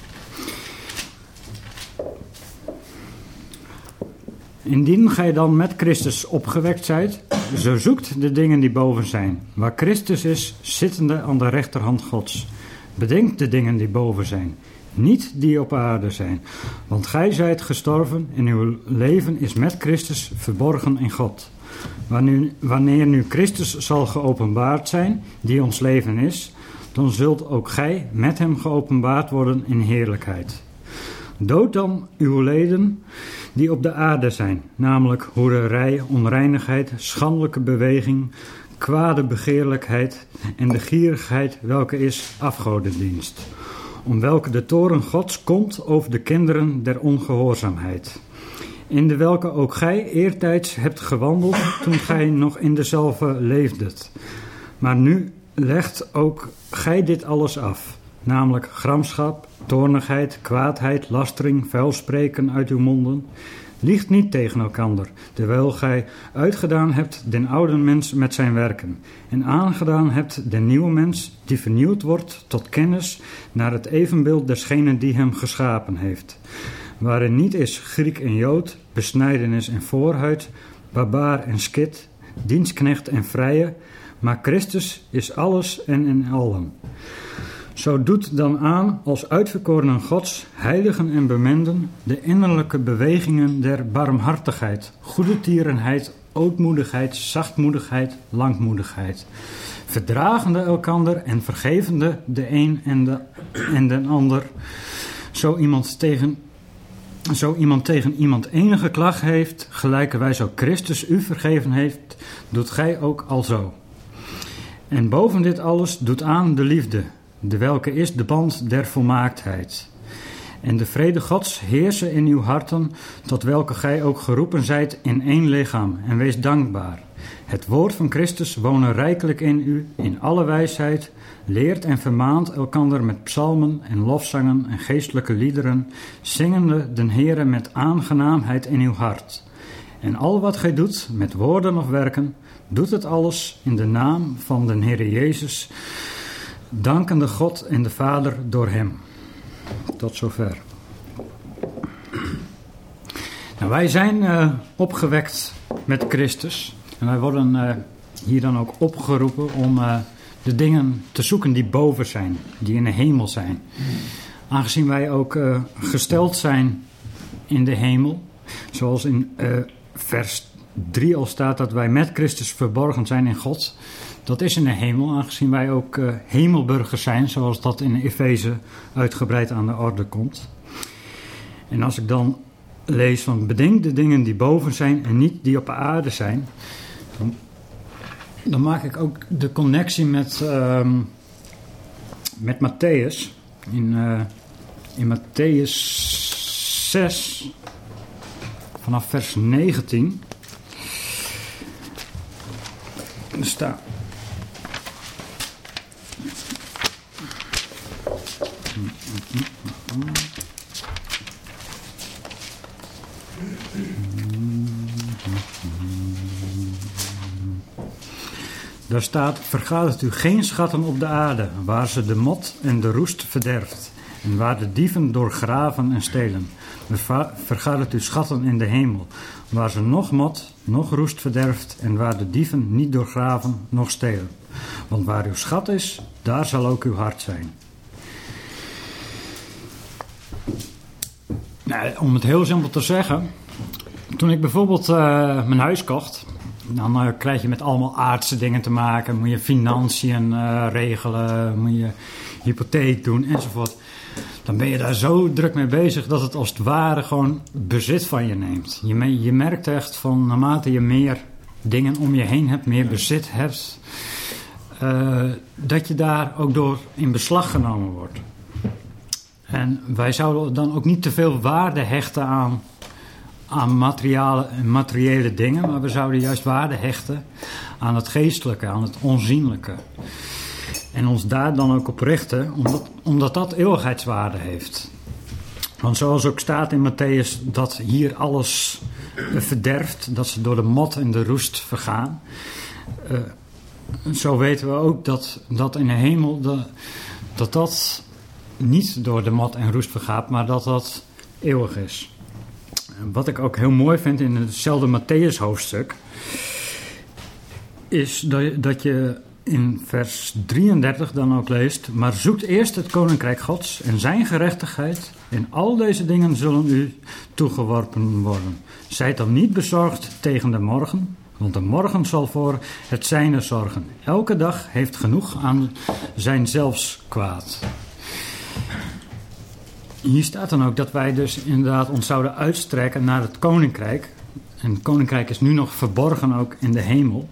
Indien gij dan met Christus opgewekt zijt, zo zoekt de dingen die boven zijn, waar Christus is, zittende aan de rechterhand Gods. Bedenk de dingen die boven zijn, niet die op aarde zijn. Want gij zijt gestorven en uw leven is met Christus verborgen in God. Wanneer nu Christus zal geopenbaard zijn, die ons leven is, dan zult ook gij met hem geopenbaard worden in heerlijkheid. Dood dan uw leden die op de aarde zijn, namelijk hoererij, onreinigheid, schandelijke beweging, kwade begeerlijkheid en de gierigheid, welke is afgodendienst, om welke de toorn Gods komt over de kinderen der ongehoorzaamheid, in de welke ook gij eertijds hebt gewandeld toen gij nog in dezelfde leefdet. Maar nu legt ook gij dit alles af, namelijk gramschap, toornigheid, kwaadheid, lastering, vuilspreken uit uw monden. Liegt niet tegen elkander, terwijl gij uitgedaan hebt den oude mens met zijn werken, en aangedaan hebt den nieuwe mens, die vernieuwd wordt tot kennis naar het evenbeeld desgene die hem geschapen heeft. Waarin niet is Griek en Jood, besnijdenis en voorhuid, barbaar en skit, dienstknecht en vrije, maar Christus is alles en in allen. Zo doet dan aan als uitverkorenen Gods, heiligen en bemenden, de innerlijke bewegingen der barmhartigheid, goedertierenheid, ootmoedigheid, zachtmoedigheid, langmoedigheid, verdragende elkander en vergevende de een en de ander, zo iemand tegen iemand enige klacht heeft, gelijkerwijs ook Christus u vergeven heeft, doet gij ook alzo. En boven dit alles doet aan de liefde, de welke is de band der volmaaktheid. En de vrede Gods heersen in uw harten, tot welke gij ook geroepen zijt in één lichaam, en wees dankbaar. Het woord van Christus wonen rijkelijk in u, in alle wijsheid, leert en vermaant elkander met psalmen en lofzangen en geestelijke liederen, zingende den Heere met aangenaamheid in uw hart. En al wat gij doet, met woorden of werken, doet het alles in de naam van den Heere Jezus, dankende God en de Vader door hem. Tot zover. Nou, wij zijn opgewekt met Christus. En wij worden hier dan ook opgeroepen om de dingen te zoeken die boven zijn, die in de hemel zijn. Aangezien wij ook gesteld zijn in de hemel, zoals in vers 3 al staat dat wij met Christus verborgen zijn in God. Dat is in de hemel, aangezien wij ook hemelburgers zijn, zoals dat in Efeze uitgebreid aan de orde komt. En als ik dan lees van bedenk de dingen die boven zijn en niet die op aarde zijn, dan maak ik ook de connectie met Matthäus. In Matthäus 6, vanaf vers 19, er staat: Daar staat: vergadert u geen schatten op de aarde, waar ze de mot en de roest verderft, en waar de dieven doorgraven en stelen. Vergadert u schatten in de hemel, waar ze nog mot, nog roest verderft, en waar de dieven niet doorgraven, nog stelen. Want waar uw schat is, daar zal ook uw hart zijn. Nou, om het heel simpel te zeggen, toen ik bijvoorbeeld mijn huis kocht, dan krijg je met allemaal aardse dingen te maken. Moet je financiën regelen, moet je hypotheek doen enzovoort. Dan ben je daar zo druk mee bezig dat het als het ware gewoon bezit van je neemt. Je merkt echt van naarmate je meer dingen om je heen hebt, meer bezit hebt, dat je daar ook door in beslag genomen wordt. En wij zouden dan ook niet te veel waarde hechten aan materiële dingen, maar we zouden juist waarde hechten aan het geestelijke, aan het onzienlijke. En ons daar dan ook op richten, omdat dat eeuwigheidswaarde heeft. Want zoals ook staat in Matthäus dat hier alles verderft, dat ze door de mot en de roest vergaan. Zo weten we ook dat in de hemel dat niet door de mot en roest vergaat, maar dat eeuwig is. Wat ik ook heel mooi vind in hetzelfde Matthäus hoofdstuk, is dat je in vers 33 dan ook leest: maar zoekt eerst het koninkrijk Gods en zijn gerechtigheid, en al deze dingen zullen u toegeworpen worden. Zijt dan niet bezorgd tegen de morgen, want de morgen zal voor het zijne zorgen. Elke dag heeft genoeg aan zijn zelfs kwaad. Hier staat dan ook dat wij dus inderdaad ons zouden uitstrekken naar het koninkrijk. En het koninkrijk is nu nog verborgen ook in de hemel.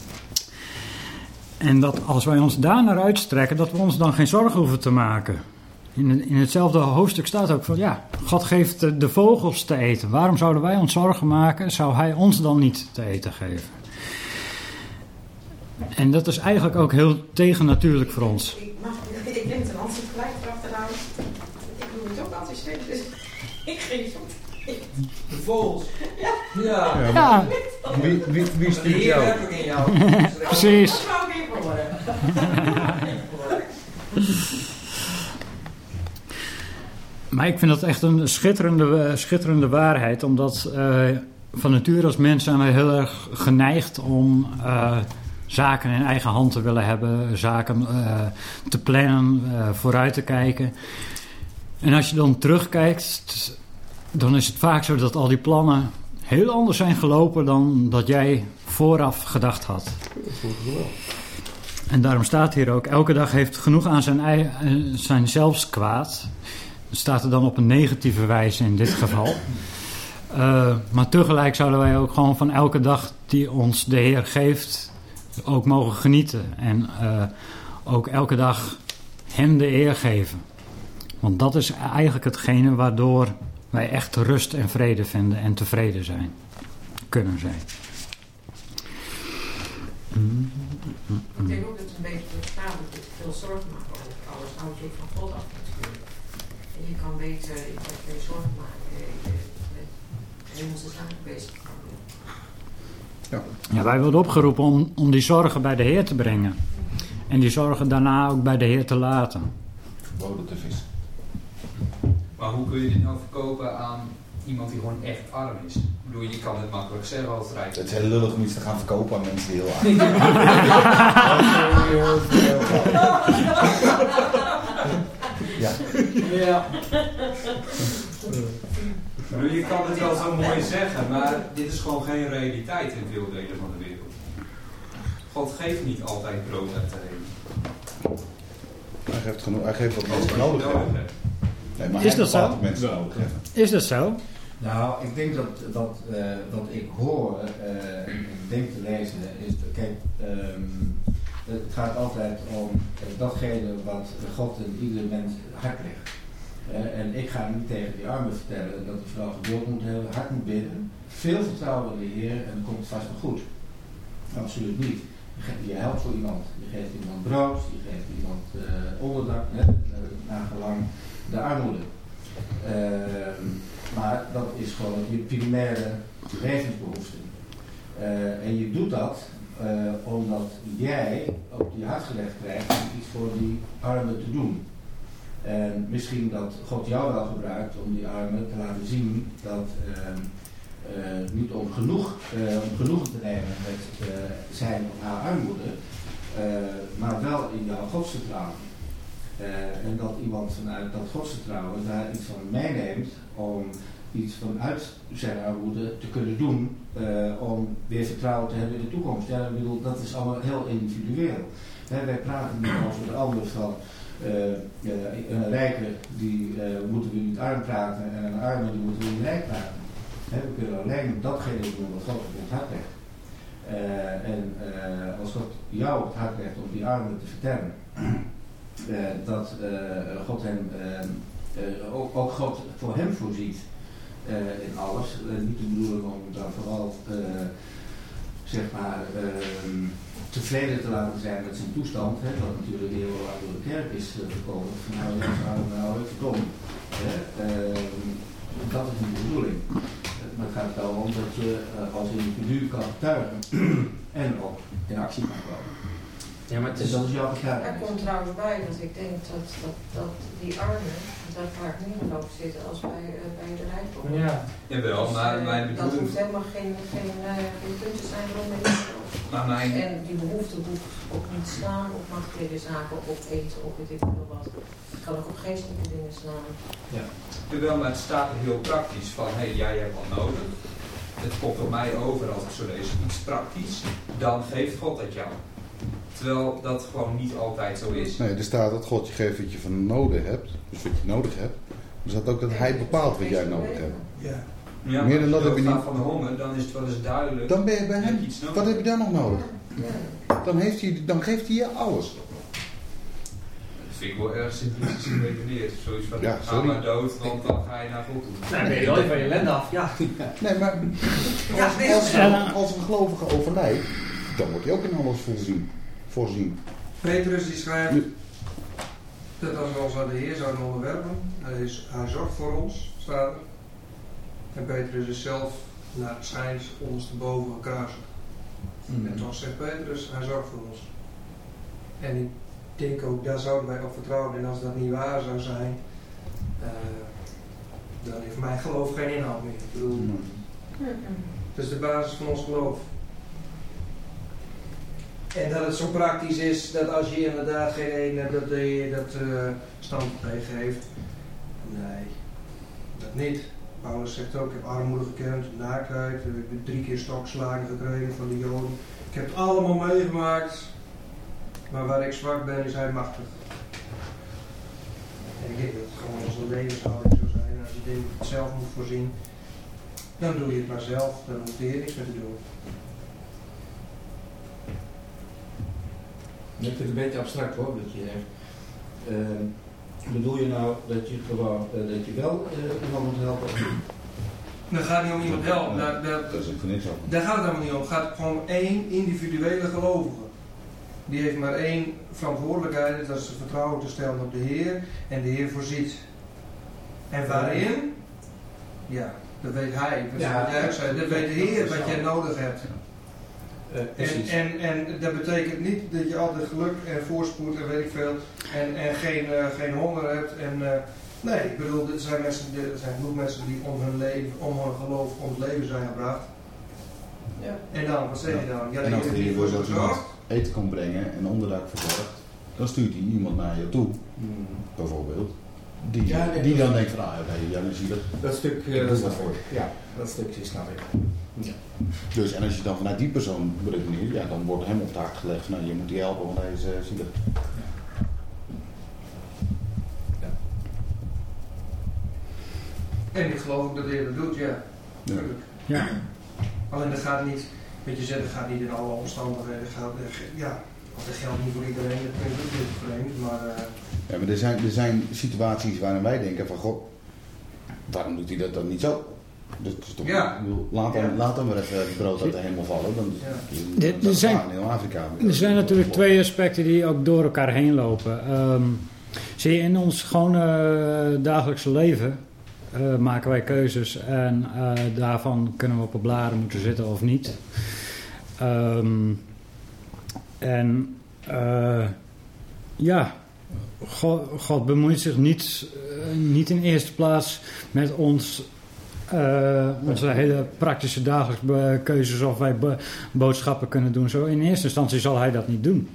En dat als wij ons daar naar uitstrekken, dat we ons dan geen zorgen hoeven te maken. In hetzelfde hoofdstuk staat ook van, ja, God geeft de vogels te eten. Waarom zouden wij ons zorgen maken? Zou hij ons dan niet te eten geven? En dat is eigenlijk ook heel tegennatuurlijk voor ons. Ik neem het een antwoord gelijk erachteraan. Ik doe het ook altijd steeds, dus ik geef het. De vogels. Ja. Ja. Wie stuurt jou? In jou. Precies. Dat zou ik even horen. Maar ik vind dat echt een schitterende waarheid. Omdat van nature als mens zijn we heel erg geneigd om zaken in eigen hand te willen hebben. Zaken te plannen, vooruit te kijken. En als je dan terugkijkt, dan is het vaak zo dat al die plannen heel anders zijn gelopen dan dat jij vooraf gedacht had. En daarom staat hier ook: elke dag heeft genoeg aan zijn zelfs kwaad. Dat staat er dan op een negatieve wijze in dit geval. Maar tegelijk zouden wij ook gewoon van elke dag die ons de Heer geeft ook mogen genieten. En ook elke dag hem de eer geven. Want dat is eigenlijk hetgene waardoor wij echt rust en vrede vinden en tevreden zijn. Kunnen zijn. Ik denk ook dat het een beetje verstaan dat je te veel zorgen maakt over alles. Houdt je ook van God af natuurlijk. En je kan beter je zorgen maken met hemelse zaken bezig te gaan doen. Ja, wij worden opgeroepen om die zorgen bij de Heer te brengen. En die zorgen daarna ook bij de Heer te laten. Verboden te vissen. Maar hoe kun je dit nou verkopen aan iemand die gewoon echt arm is? Ik bedoel, je kan het makkelijk zeggen als rijk. Het is heel lullig om iets te gaan verkopen aan mensen die heel arm zijn. Ja. Je kan het wel zo mooi zeggen, maar dit is gewoon geen realiteit in veel delen van de wereld. God geeft niet altijd brood uit de hemel. Hij geeft wat mensen nodig hebben. Nee, maar is dat zo? Mensen nodig hebben. Is dat zo? Nou, ik denk dat wat ik hoor en denk te lezen is, kijk, het gaat altijd om datgene wat God in ieder mens hart legt. En ik ga niet tegen die armen vertellen dat hij vooral geduld moet hebben, hard moet bidden, veel vertrouwen in de Heer en dan komt het vast wel goed. Absoluut niet. Je helpt voor iemand, je geeft iemand brood, je geeft iemand onderdak, nagelang de armoede. Maar dat is gewoon je primaire levensbehoefte. En je doet dat omdat jij op je hart gelegd krijgt om iets voor die armen te doen. En misschien dat God jou wel gebruikt om die armen te laten zien dat niet om genoegen te nemen met zijn of haar armoede, maar wel in jouw godsvertrouwen. En dat iemand vanuit dat godsvertrouwen daar iets van meeneemt om iets vanuit zijn armoede te kunnen doen om weer vertrouwen te hebben in de toekomst. Ja, ik bedoel, dat is allemaal heel individueel. Wij praten niet over de ander van een rijke die moeten we niet arm praten en een arme die moeten we niet rijk praten. We kunnen alleen datgene doen wat God op het hart legt. En als God jou op het hart legt om die armen te vertellen, dat God hem ook God voor hem voorziet in alles. Niet de bedoeling om dan vooral zeg maar tevreden te laten zijn met zijn toestand, wat natuurlijk heel lang door de kerk is gekomen. Van nou even kom. Dat is niet de bedoeling. Maar het gaat wel om dat je als individu kan getuigen en ook in actie kan komen. Ja, maar het is als jouw begrijp. Er komt trouwens bij dat ik denk dat die armen daar vaak minder op zitten als bij de rijken. Ja. Jawel, maar mijn Dat bedoeling... hoeft helemaal geen punt te zijn waarom ik En die behoefte hoeft ook niet te slaan op materiële zaken, op eten, op weet ik veel wat. Het kan ook op geestelijke dingen slaan. Ja. Jawel, maar het staat er heel praktisch van, hé, jij hebt wat nodig. Het komt op mij over als ik zo lees, iets praktisch. Dan geeft God dat jou. Terwijl dat gewoon niet altijd zo is. Nee, er staat dat God je geeft wat je van nodig hebt. Dus wat je nodig hebt. Er staat ook dat hij bepaalt wat jij nodig hebt. Ja. Ja, meer dan dat heb je niet. Van de honger, dan is het wel eens duidelijk. Dan ben je bij hem. Wat heb je dan nog nodig? Dan geeft hij je alles. Dat vind ik wel erg simplistisch geredeneerd. Zoiets van, ja, ga maar dood, want dan ga je naar God toe. Nou, ben je wel even van je ellende af, ja. Nee, maar als een gelovige overlijdt, dan wordt hij ook in alles voorzien. Petrus die schrijft dat als we ons aan de Heer zouden onderwerpen, hij zorgt voor ons, staat er. En Petrus is zelf naar het schijnt ondersteboven gekruisigd. En toch zegt Petrus, hij zorgt voor ons. En ik denk ook, daar zouden wij op vertrouwen. En als dat niet waar zou zijn, dan heeft mijn geloof geen inhoud meer. Ik bedoel, het is de basis van ons geloof. En dat het zo praktisch is dat als je inderdaad geen ene dat stand tegen heeft. Nee, dat niet. Paulus zegt ook, ik heb armoede gekend, naaktheid, ik heb 3 keer stokslagen gekregen van de Joden. Ik heb het allemaal meegemaakt, maar waar ik zwak ben is hij machtig. En ik denk dat het gewoon onze levenshouding zou zijn. Als je denkt dat het zelf moet voorzien, dan doe je het maar zelf, dan hoeft de Heer niks meer te doen. Ik vind het een beetje abstract hoor, wat je zegt. Bedoel je nou dat je gewoon dat je wel iemand moet helpen? Dan gaat het niet om iemand helpen. Dat is ook voor niks over. Daar gaat het helemaal niet om. Het gaat gewoon om 1 individuele gelovige. Die heeft maar 1 verantwoordelijkheid, dat is vertrouwen te stellen op de Heer. En de Heer voorziet. En waarin? Ja, dat weet hij. Dat weet de Heer wat jij nodig hebt. En dat betekent niet dat je altijd geluk en voorspoed en weet ik veel en geen honger hebt. Nee, ik bedoel, er zijn genoeg mensen die om hun geloof om het leven zijn gebracht. Ja. En dan, wat zeg je dan? Ja, en als de Heer voor zo'n eten kan brengen en onderdak verzorgt, dan stuurt hij iemand naar je toe, bijvoorbeeld. Die dan denkt van, dan zie je dat stuk, dat stukje snap ik. Ja. Dus, en als je dan vanuit die persoon beredeneert, dan wordt hem op het hart gelegd van, je moet die helpen, want hij is zielig. Ja. En ik geloof ook dat de Heer dat doet, ja. Natuurlijk. Ja. Alleen dat gaat niet, wat je zegt, dat gaat niet in alle omstandigheden. Dat geldt niet voor iedereen, dat klinkt ook niet vreemd, maar... Ja, maar er zijn situaties waarin wij denken van, god, waarom doet hij dat dan niet zo? Dus toch, laat hem maar even het brood uit de hemel vallen. Dan zijn in heel Afrika. Er zijn natuurlijk 2 aspecten die ook door elkaar heen lopen. Zie je, in ons gewone dagelijkse leven maken wij keuzes en daarvan kunnen we op de blaren moeten zitten of niet. God bemoeit zich niet in eerste plaats met onze hele praktische dagelijkse keuzes of wij boodschappen kunnen doen. Zo in eerste instantie zal hij dat niet doen.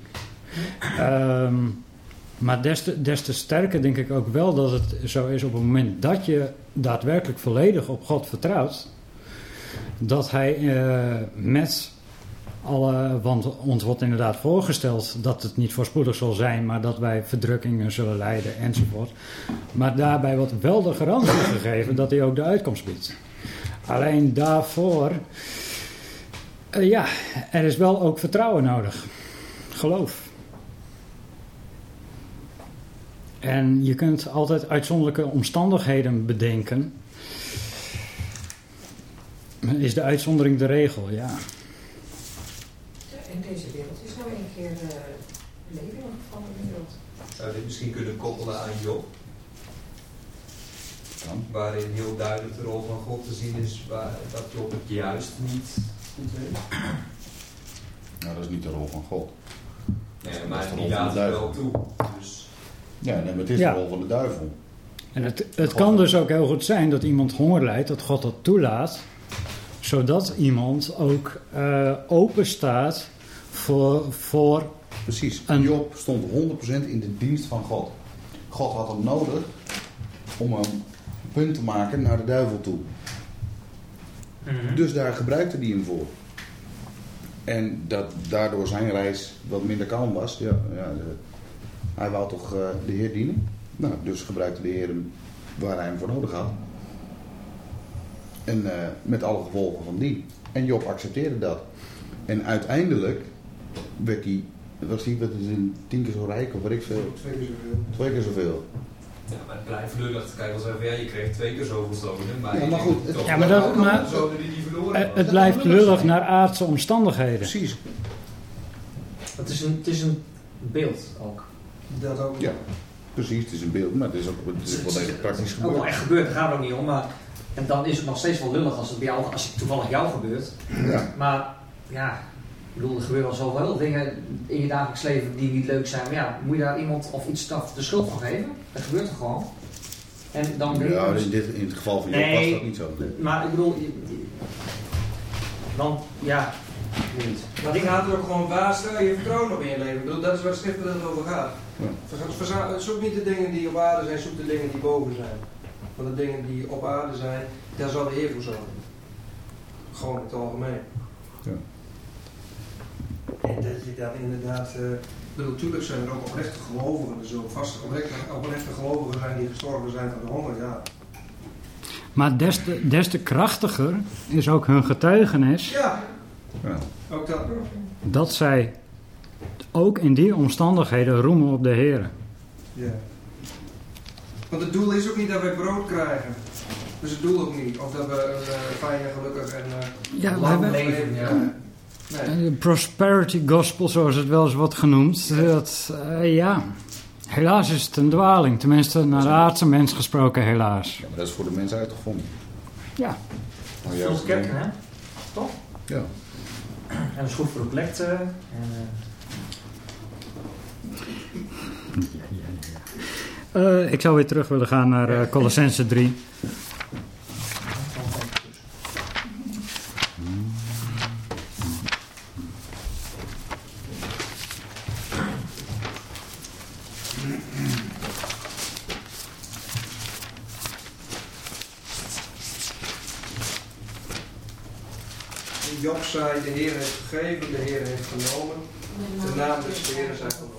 Maar des te sterker denk ik ook wel dat het zo is op het moment dat je daadwerkelijk volledig op God vertrouwt, dat hij met want ons wordt inderdaad voorgesteld dat het niet voorspoedig zal zijn, maar dat wij verdrukkingen zullen lijden enzovoort. Maar daarbij wordt wel de garantie gegeven dat hij ook de uitkomst biedt. Alleen daarvoor, er is wel ook vertrouwen nodig. Geloof. En je kunt altijd uitzonderlijke omstandigheden bedenken. Is de uitzondering de regel? Ja. In deze wereld is nou een keer leven in geval in de wereld. Zou je dit misschien kunnen koppelen aan Job? Waarin heel duidelijk de rol van God te zien is dat Job het juist niet goed weet? Nou, dat is niet de rol van God. Nee, Dat is maar de die rol van laat de het duivel. wel toe. Dus Ja, nee, maar het is Ja. de rol van de duivel. En het kan dus ook heel goed zijn dat iemand honger lijdt, dat God dat toelaat, zodat iemand ook open staat voor Precies. En- Job stond 100% in de dienst van God. God had hem nodig om een punt te maken naar de duivel toe. Dus daar gebruikte hij hem voor. En dat daardoor zijn reis wat minder kalm was. Hij wou toch de Heer dienen. Nou, dus gebruikte de Heer hem waar hij hem voor nodig had. En met alle gevolgen van die. En Job accepteerde dat. En uiteindelijk werd hij, wat is 10 keer zo rijk of weet ik veel. 2 keer zoveel. ja, maar het blijft lullig. Kijk, wel zeggen, ja, je kreeg 2 keer zoveel zonen. Maar Ja, maar goed, toch Ja, maar dat- wel maar- zonen die verloren het blijft lullig naar aardse omstandigheden. Precies. Het is een beeld ook. Dat ook. Ja, precies. Het is een beeld, maar het is ook wel degelijk praktisch Ook wel gebeurd. echt gebeurd, daar gaat het ook niet om. Maar, en dan is het nog steeds wel lullig als het, bij jou, als het toevallig jou gebeurt. Ja. Maar ja, ik bedoel, er gebeuren al zoveel dingen in je dagelijks leven die niet leuk zijn. Maar ja, moet je daar iemand of iets de schuld van geven? Dat gebeurt er gewoon. En dan ben je Ja, dus- in het geval van Job Nee. was dat niet zo. Maar ik bedoel, want ja, ik weet niet. Maar die gaat er ook gewoon waar, stel je vertrouwen op in je leven. Ik bedoel, dat is waar het schrift over gaat. Ja. Zoek niet de dingen die op aarde zijn, zoek de dingen die boven zijn. Want de dingen die op aarde zijn, daar zal de Heer voor zorgen. Gewoon in het algemeen. Ja. En dat je daar inderdaad... ik bedoel, natuurlijk zijn er ook oprechte gelovigen. Er zullen vast oprechte gelovigen zijn die gestorven zijn van de honger, ja. Maar des te krachtiger is ook hun getuigenis Ja, Ja. ook dat. dat zij ook in die omstandigheden roemen op de Heer. Ja. Want het doel is ook niet dat wij brood krijgen. Dus het doel ook niet. Of dat we een fijn en gelukkig en Ja, we lang hebben leven. ja. Nee. de prosperity gospel, zoals het wel eens wordt genoemd. Dat, ja, helaas is het een dwaling. Tenminste, naar de aardse mens gesproken, helaas. Ja, maar dat is voor de mens uitgevonden. Ja. Nou, Veel juist- kerken, hè? Toch? Ja. En dat is goed voor de collecte. En, Ik zou weer terug willen gaan naar Colossense 3. Job zei, de Heer heeft gegeven, de Heer heeft genomen. De naam des Heeren zijn genoemd.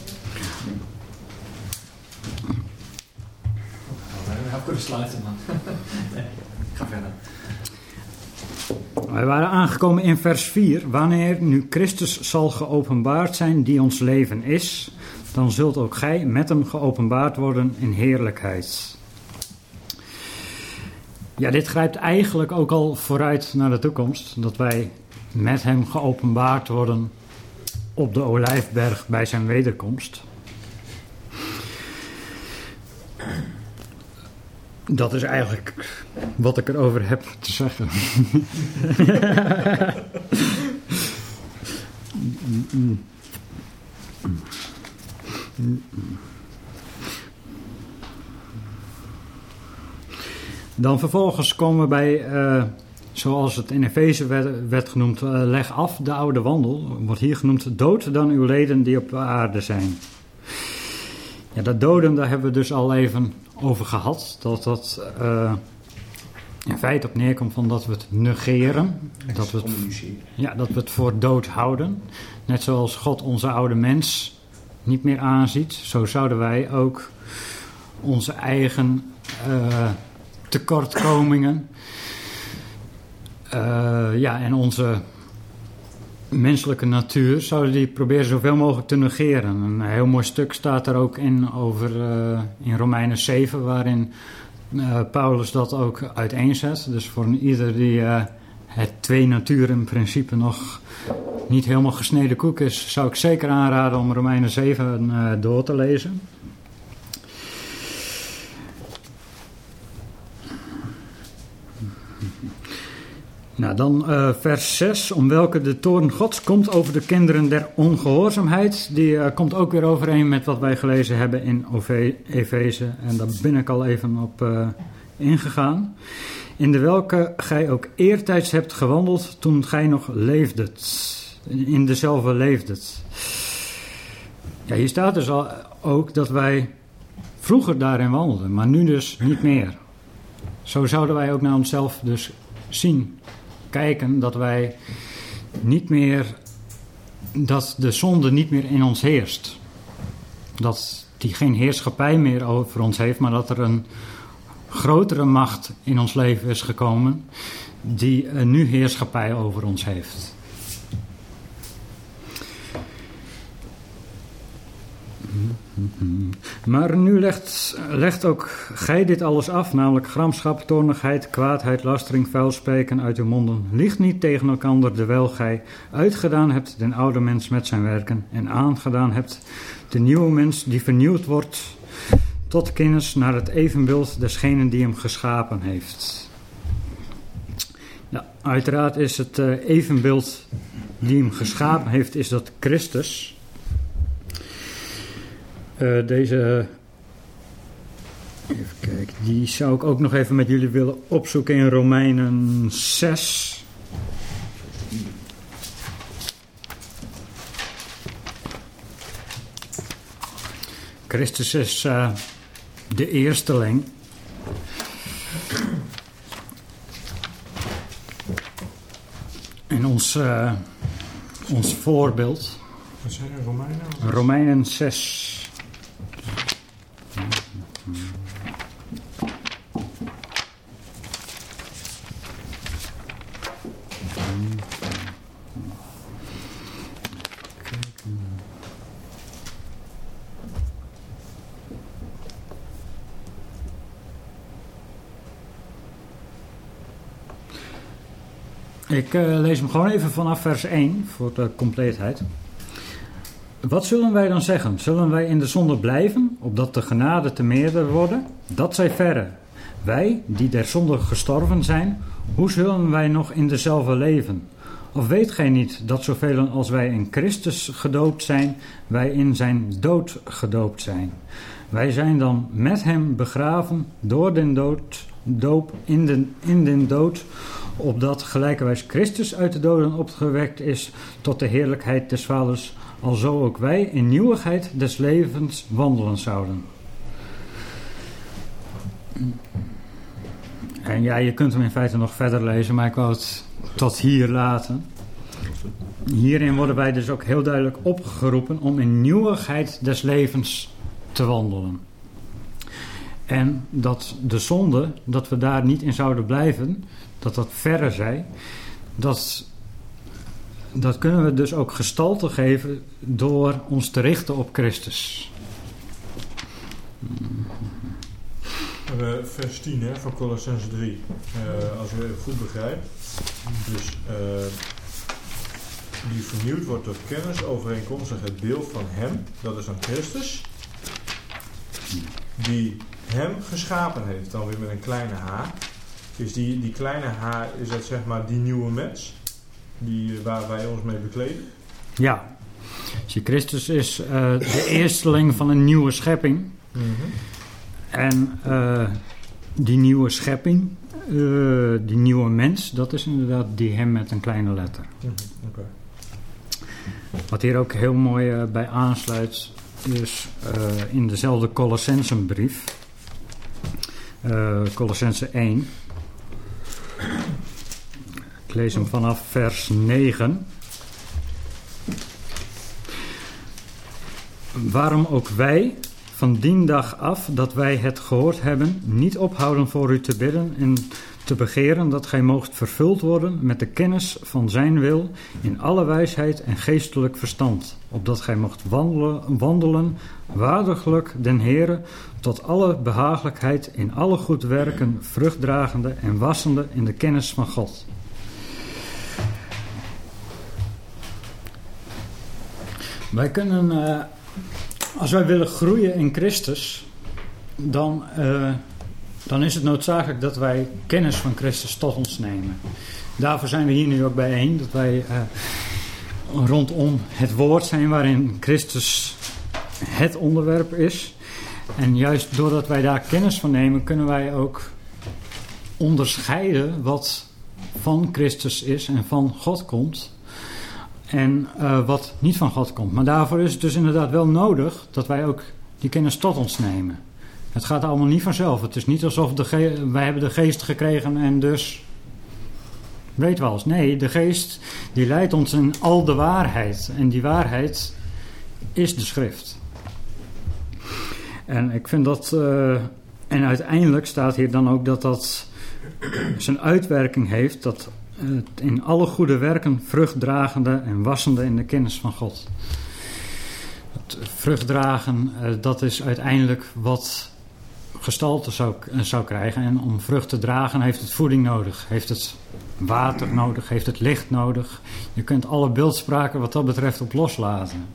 we gaan kunnen sluiten, man. Nee, ik ga verder. Wij waren aangekomen in vers 4. Wanneer nu Christus zal geopenbaard zijn die ons leven is, dan zult ook gij met hem geopenbaard worden in heerlijkheid. Ja, dit grijpt eigenlijk ook al vooruit naar de toekomst. Dat wij met hem geopenbaard worden op de Olijfberg bij zijn wederkomst. Dat is eigenlijk wat ik erover heb te zeggen. Dan vervolgens komen we bij, zoals het in Efeze werd genoemd, leg af de oude wandel. Wordt hier genoemd, dood dan uw leden die op de aarde zijn. Ja, dat doden, daar hebben we dus al even over gehad. Dat in feite op neerkomt van dat we het negeren. Dat we het voor dood houden. Net zoals God onze oude mens niet meer aanziet. Zo zouden wij ook onze eigen tekortkomingen en onze menselijke natuur zouden die proberen zoveel mogelijk te negeren. Een heel mooi stuk staat er ook in over in Romeinen 7, waarin Paulus dat ook uiteenzet. Dus voor ieder die het twee naturen principe nog niet helemaal gesneden koek is, zou ik zeker aanraden om Romeinen 7 door te lezen. Nou, dan vers 6, om welke de toorn Gods komt over de kinderen der ongehoorzaamheid. Die komt ook weer overeen met wat wij gelezen hebben in Efeze. En daar ben ik al even op ingegaan. In de welke gij ook eertijds hebt gewandeld toen gij nog leefdet. In dezelfde leefdet. Ja, hier staat dus al ook dat wij vroeger daarin wandelden, maar nu dus niet meer. Zo zouden wij ook naar onszelf dus zien. Kijken dat wij niet meer, dat de zonde niet meer in ons heerst. Dat die geen heerschappij meer over ons heeft, maar dat er een grotere macht in ons leven is gekomen die nu heerschappij over ons heeft. Maar nu legt ook gij dit alles af, namelijk gramschap, toornigheid, kwaadheid, lastering, vuilspreken uit uw monden. Liegt niet tegen elkander, terwijl gij uitgedaan hebt den oude mens met zijn werken en aangedaan hebt de nieuwe mens die vernieuwd wordt tot kennis naar het evenbeeld desgenen die hem geschapen heeft. Nou, uiteraard is het evenbeeld die hem geschapen heeft, is dat Christus. Deze, even kijken, die zou ik ook nog even met jullie willen opzoeken in Romeinen 6. Christus is de eersteling. En ons voorbeeld. Wat zijn er, Romeinen? Romeinen 6. Ik lees hem gewoon even vanaf vers 1 voor de compleetheid. Wat zullen wij dan zeggen? Zullen wij in de zonde blijven, opdat de genade te meerder worden? Dat zij verre. Wij, die der zonde gestorven zijn, hoe zullen wij nog in dezelfde leven? Of weet gij niet dat zoveel als wij in Christus gedoopt zijn, wij in zijn dood gedoopt zijn? Wij zijn dan met hem begraven door den doop in den dood, opdat gelijkerwijs Christus uit de doden opgewekt is tot de heerlijkheid des Vaders, alzo ook wij in nieuwigheid des levens wandelen zouden. En ja, je kunt hem in feite nog verder lezen, maar ik wou het tot hier laten. Hierin worden wij dus ook heel duidelijk opgeroepen om in nieuwigheid des levens te wandelen. En dat de zonde, dat we daar niet in zouden blijven, dat verre zij, dat kunnen we dus ook gestalte geven door ons te richten op Christus. Vers 10 van Colossenzen 3. Als u even goed begrijpt. Dus die vernieuwd wordt tot kennis overeenkomstig het beeld van hem, dat is dan Christus, die hem geschapen heeft, dan weer met een kleine h. Is die kleine h, is dat zeg maar die nieuwe mens waar wij ons mee bekleden? Ja, zie, Christus is de eersteling van een nieuwe schepping. Mm-hmm. En die nieuwe schepping, die nieuwe mens, dat is inderdaad die hem met een kleine letter. Mm-hmm. Okay. Wat hier ook heel mooi bij aansluit, is in dezelfde Colossensenbrief, Colossenzen 1. Ik lees hem vanaf vers 9. Waarom ook wij van dien dag af dat wij het gehoord hebben, niet ophouden voor u te bidden en te begeren dat gij moogt vervuld worden met de kennis van zijn wil in alle wijsheid en geestelijk verstand, opdat gij moogt wandelen waardiglijk den Heere tot alle behagelijkheid in alle goed werken, vruchtdragende en wassende in de kennis van God. Wij kunnen, als wij willen groeien in Christus, dan dan is het noodzakelijk dat wij kennis van Christus tot ons nemen. Daarvoor zijn we hier nu ook bijeen, dat wij rondom het woord zijn waarin Christus het onderwerp is. En juist doordat wij daar kennis van nemen, kunnen wij ook onderscheiden wat van Christus is en van God komt. En wat niet van God komt. Maar daarvoor is het dus inderdaad wel nodig dat wij ook die kennis tot ons nemen. Het gaat allemaal niet vanzelf. Het is niet alsof wij hebben de geest gekregen en dus weten we alles. Nee, de geest die leidt ons in al de waarheid. En die waarheid is de schrift. En ik vind dat... en uiteindelijk staat hier dan ook dat zijn uitwerking heeft, dat het in alle goede werken vruchtdragende en wassende in de kennis van God. Het vruchtdragen, dat is uiteindelijk wat gestalte zou krijgen. En om vrucht te dragen heeft het voeding nodig, heeft het water nodig, heeft het licht nodig. Je kunt alle beeldspraken wat dat betreft op loslaten.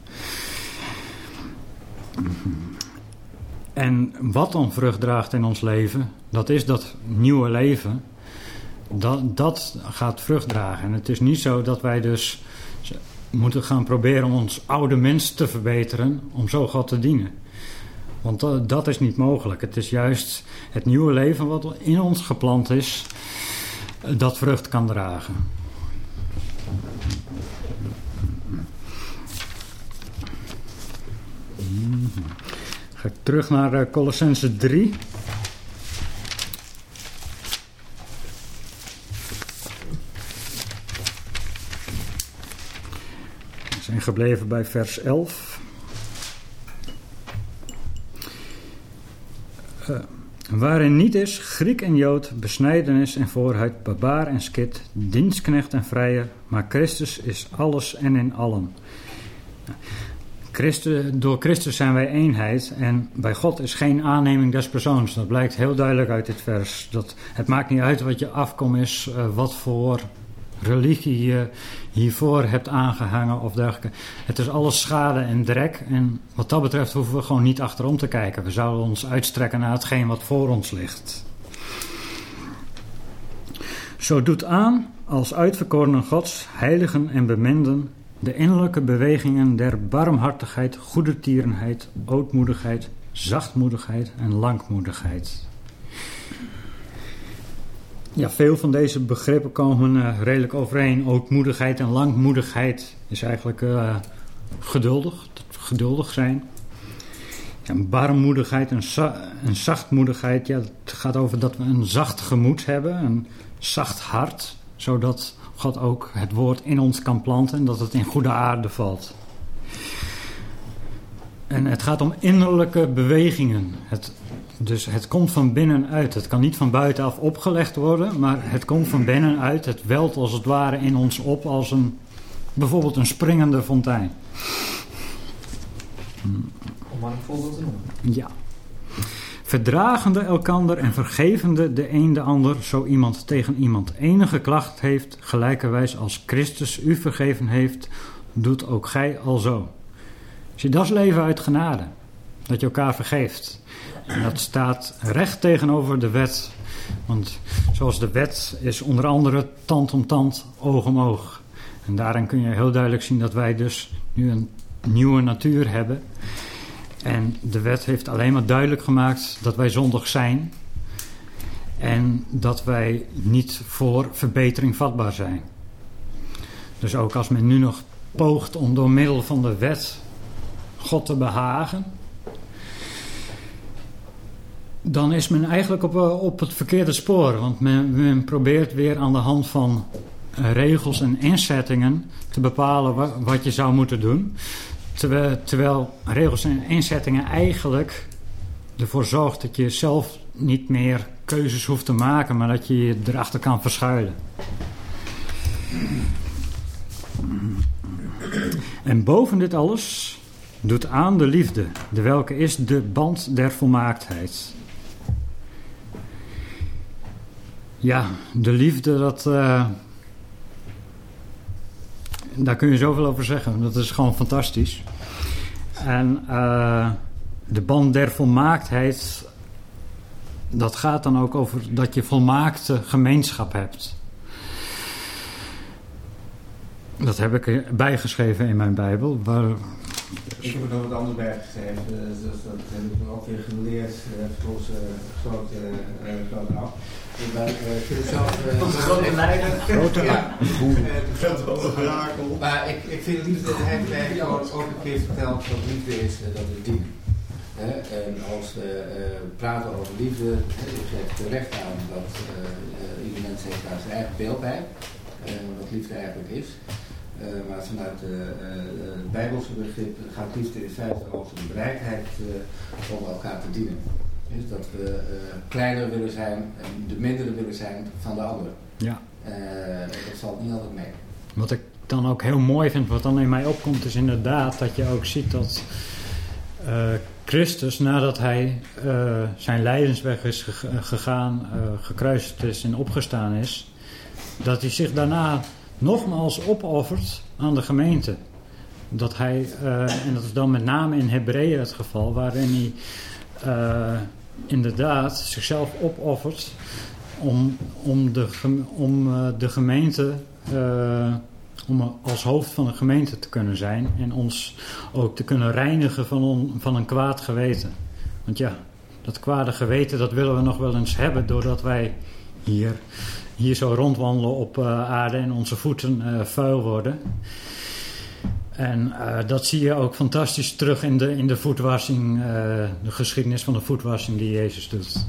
En wat dan vrucht draagt in ons leven, dat is dat nieuwe leven. Dat gaat vrucht dragen. En het is niet zo dat wij dus moeten gaan proberen om ons oude mens te verbeteren, om zo God te dienen. Want dat is niet mogelijk. Het is juist het nieuwe leven wat in ons geplant is, dat vrucht kan dragen. Ga ik terug naar Colossenzen 3. We zijn gebleven bij vers 11. Waarin niet is Griek en Jood, besnijdenis en voorhuid, barbaar en skit, dienstknecht en vrijer, maar Christus is alles en in allen. Door Christus zijn wij eenheid en bij God is geen aanneming des persoons. Dat blijkt heel duidelijk uit dit vers. Het maakt niet uit wat je afkom is, wat voor religie je hiervoor hebt aangehangen of dergelijke. Het is alles schade en drek en wat dat betreft hoeven we gewoon niet achterom te kijken. We zouden ons uitstrekken naar hetgeen wat voor ons ligt. Zo doet aan als uitverkorenen Gods, heiligen en beminden, de innerlijke bewegingen der barmhartigheid, goedertierenheid, ootmoedigheid, zachtmoedigheid en langmoedigheid. Ja, veel van deze begrippen komen redelijk overeen. Ootmoedigheid en langmoedigheid is eigenlijk geduldig zijn. Ja, barmmoedigheid en zachtmoedigheid, ja, het gaat over dat we een zacht gemoed hebben, een zacht hart, zodat God ook het woord in ons kan planten en dat het in goede aarde valt. En het gaat om innerlijke bewegingen. Dus het komt van binnenuit. Het kan niet van buitenaf opgelegd worden, maar het komt van binnenuit. Het welt als het ware in ons op als bijvoorbeeld een springende fontein. Om maar een voorbeeld te noemen. Ja. Verdragende elkander en vergevende de een de ander, zo iemand tegen iemand enige klacht heeft, gelijkerwijs als Christus u vergeven heeft, doet ook gij alzo. Zie, dat is leven uit genade. Dat je elkaar vergeeft. En dat staat recht tegenover de wet. Want zoals de wet is onder andere tand om tand, oog om oog. En daarin kun je heel duidelijk zien dat wij dus nu een nieuwe natuur hebben. En de wet heeft alleen maar duidelijk gemaakt dat wij zondig zijn. En dat wij niet voor verbetering vatbaar zijn. Dus ook als men nu nog poogt om door middel van de wet God te behagen, dan is men eigenlijk op het verkeerde spoor. Want men probeert weer aan de hand van regels en inzettingen te bepalen wat je zou moeten doen. Terwijl regels en inzettingen eigenlijk ervoor zorgt dat je zelf niet meer keuzes hoeft te maken, maar dat je je erachter kan verschuilen. En boven dit alles doet aan de liefde, de welke is de band der volmaaktheid. Ja, de liefde, daar kun je zoveel over zeggen. Dat is gewoon fantastisch. En de band der volmaaktheid, dat gaat dan ook over dat je volmaakte gemeenschap hebt. Dat heb ik erbij geschreven in mijn Bijbel. Ik heb er nog wat anders bij geschreven, dus dat heb ik ook weer geleerd voor onze grote af. Ik vind het zelf grote leider. Maar ik vind liefde, hij heeft ook een keer verteld dat liefde is, dat is dienen. En als we praten over liefde, je geeft terecht aan dat ieder mens heeft daar zijn eigen beeld bij, wat liefde eigenlijk is. Maar vanuit het Bijbelse begrip gaat liefde in feite over de bereidheid om elkaar te dienen. Dus dat we kleiner willen zijn en de mindere willen zijn van de ander. Ja. Dat valt niet altijd mee. Wat ik dan ook heel mooi vind, wat dan in mij opkomt, is inderdaad dat je ook ziet dat Christus, nadat hij zijn lijdensweg is gegaan, gekruisigd is en opgestaan is, dat hij zich daarna nogmaals opoffert aan de gemeente. Dat hij, en dat is dan met name in Hebreeën het geval, waarin hij inderdaad zichzelf opoffert om de gemeente, om als hoofd van een gemeente te kunnen zijn en ons ook te kunnen reinigen van een kwaad geweten. Want ja, dat kwade geweten, dat willen we nog wel eens hebben doordat wij hier zo rondwandelen op aarde en onze voeten vuil worden. En dat zie je ook fantastisch terug in de voetwassing, de geschiedenis van de voetwassing die Jezus doet.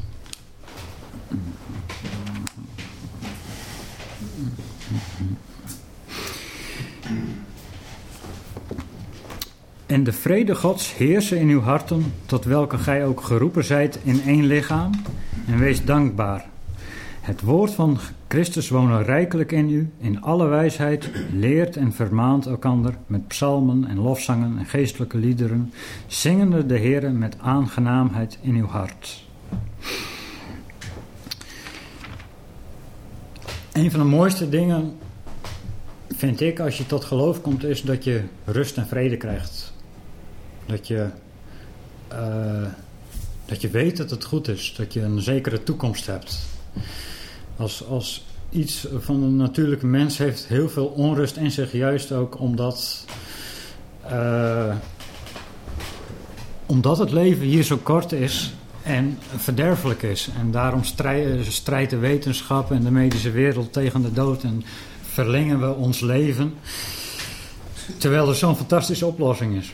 En de vrede Gods heersen in uw harten, tot welke gij ook geroepen zijt in één lichaam, en wees dankbaar. Het woord van Christus wonen rijkelijk in u, in alle wijsheid, leert en vermaant elkander met psalmen en lofzangen en geestelijke liederen, zingende de Heere met aangenaamheid in uw hart. Een van de mooiste dingen, vind ik, als je tot geloof komt, is dat je rust en vrede krijgt. Dat je weet dat het goed is, dat je een zekere toekomst hebt. Als iets van een natuurlijke mens heeft heel veel onrust in zich, juist ook omdat het leven hier zo kort is en verderfelijk is. En daarom strijdt de wetenschap en de medische wereld tegen de dood en verlengen we ons leven, terwijl er zo'n fantastische oplossing is.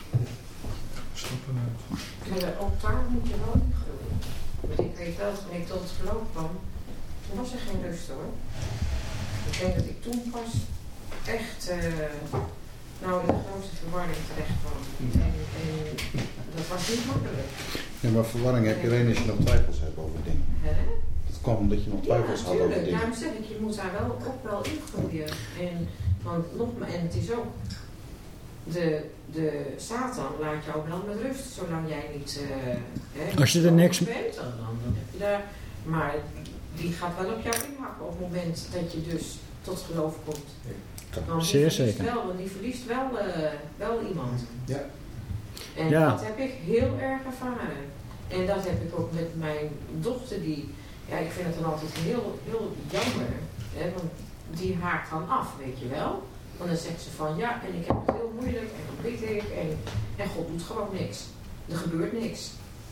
Maar ook daar moet je wel in groeien. Want ik weet wel, toen ik tot het geloof kwam, toen was er geen rust hoor. Ik denk dat ik toen pas echt in de grootste verwarring terecht kwam. En dat was niet makkelijk. Ja, maar verwarring heb je alleen als je nog twijfels hebt over dingen. Het kwam omdat je nog twijfels had over dingen. Daarom zeg ik, je moet daar ook wel in groeien. En het is ook, de Satan laat jou wel met rust, zolang jij niet als je er niks bent, dan heb je daar. Maar die gaat wel op jou inhakken op het moment dat je dus tot geloof komt. Want zeer zeker. Die verliest wel iemand. Ja. En dat heb ik heel erg ervaren. En dat heb ik ook met mijn dochter die, ja, ik vind het dan altijd heel, heel jammer. Want die haakt dan af, weet je wel. Want dan zegt ze van ja, en ik heb het heel moeilijk en dan bid ik en God doet gewoon niks. Er gebeurt niks.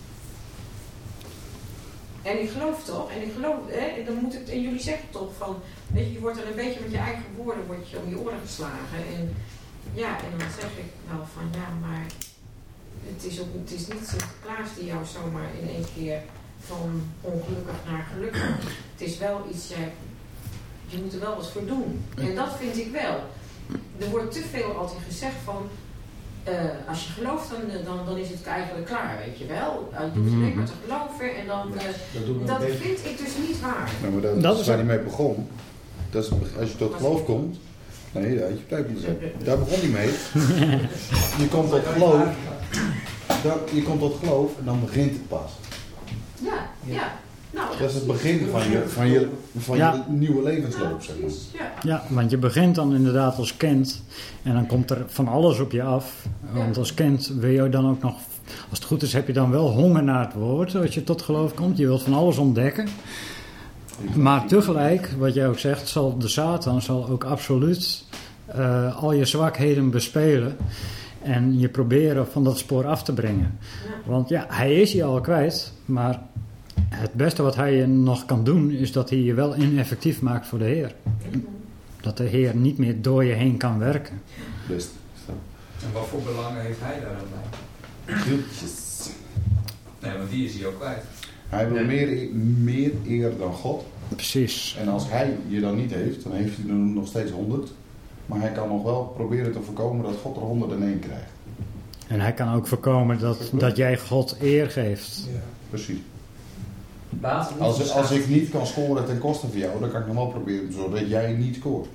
En ik geloof toch, dan moet het, en jullie zeggen toch van, weet je wordt er een beetje met je eigen woorden om je oren geslagen. En dan zeg ik wel van ja, maar het is niet Sinterklaas die jou zomaar in één keer van ongelukkig naar gelukkig maakt. Het is wel iets, je moet er wel wat voor doen. En dat vind ik wel. Er wordt te veel altijd gezegd van, als je gelooft, dan is het eigenlijk klaar, weet je wel. Je hoeft alleen maar te geloven en dan... dat vind ik dus niet waar. Nou, maar dat is waar hij mee begon. Dat is, als je tot geloof komt... Nee, dat had je tijd moeten zeggen. Daar begon hij mee. Je komt tot geloof. Je komt tot geloof en dan begint het pas. Ja. Dat is het begin van je nieuwe levensloop, zeg maar. Ja, want je begint dan inderdaad als kind en dan komt er van alles op je af. Want als kind wil je dan ook nog, als het goed is, heb je dan wel honger naar het woord als je tot geloof komt. Je wilt van alles ontdekken. Maar tegelijk, wat jij ook zegt, zal de Satan ook absoluut al je zwakheden bespelen en je proberen van dat spoor af te brengen. Want ja, hij is je al kwijt, maar het beste wat hij je nog kan doen is dat hij je wel ineffectief maakt voor de Heer. Dat de Heer niet meer door je heen kan werken. Best. En wat voor belangen heeft hij daar dan bij? Zieltjes. Nee, want die is hij ook kwijt. Hij wil meer eer dan God. Precies. En als hij je dan niet heeft, dan heeft hij er nog steeds 100. Maar hij kan nog wel proberen te voorkomen dat God er 101 krijgt. En hij kan ook voorkomen dat jij God eer geeft. Ja, precies. Baat, Als ik niet kan scoren ten koste van jou, dan kan ik nog wel proberen zodat jij niet scoort.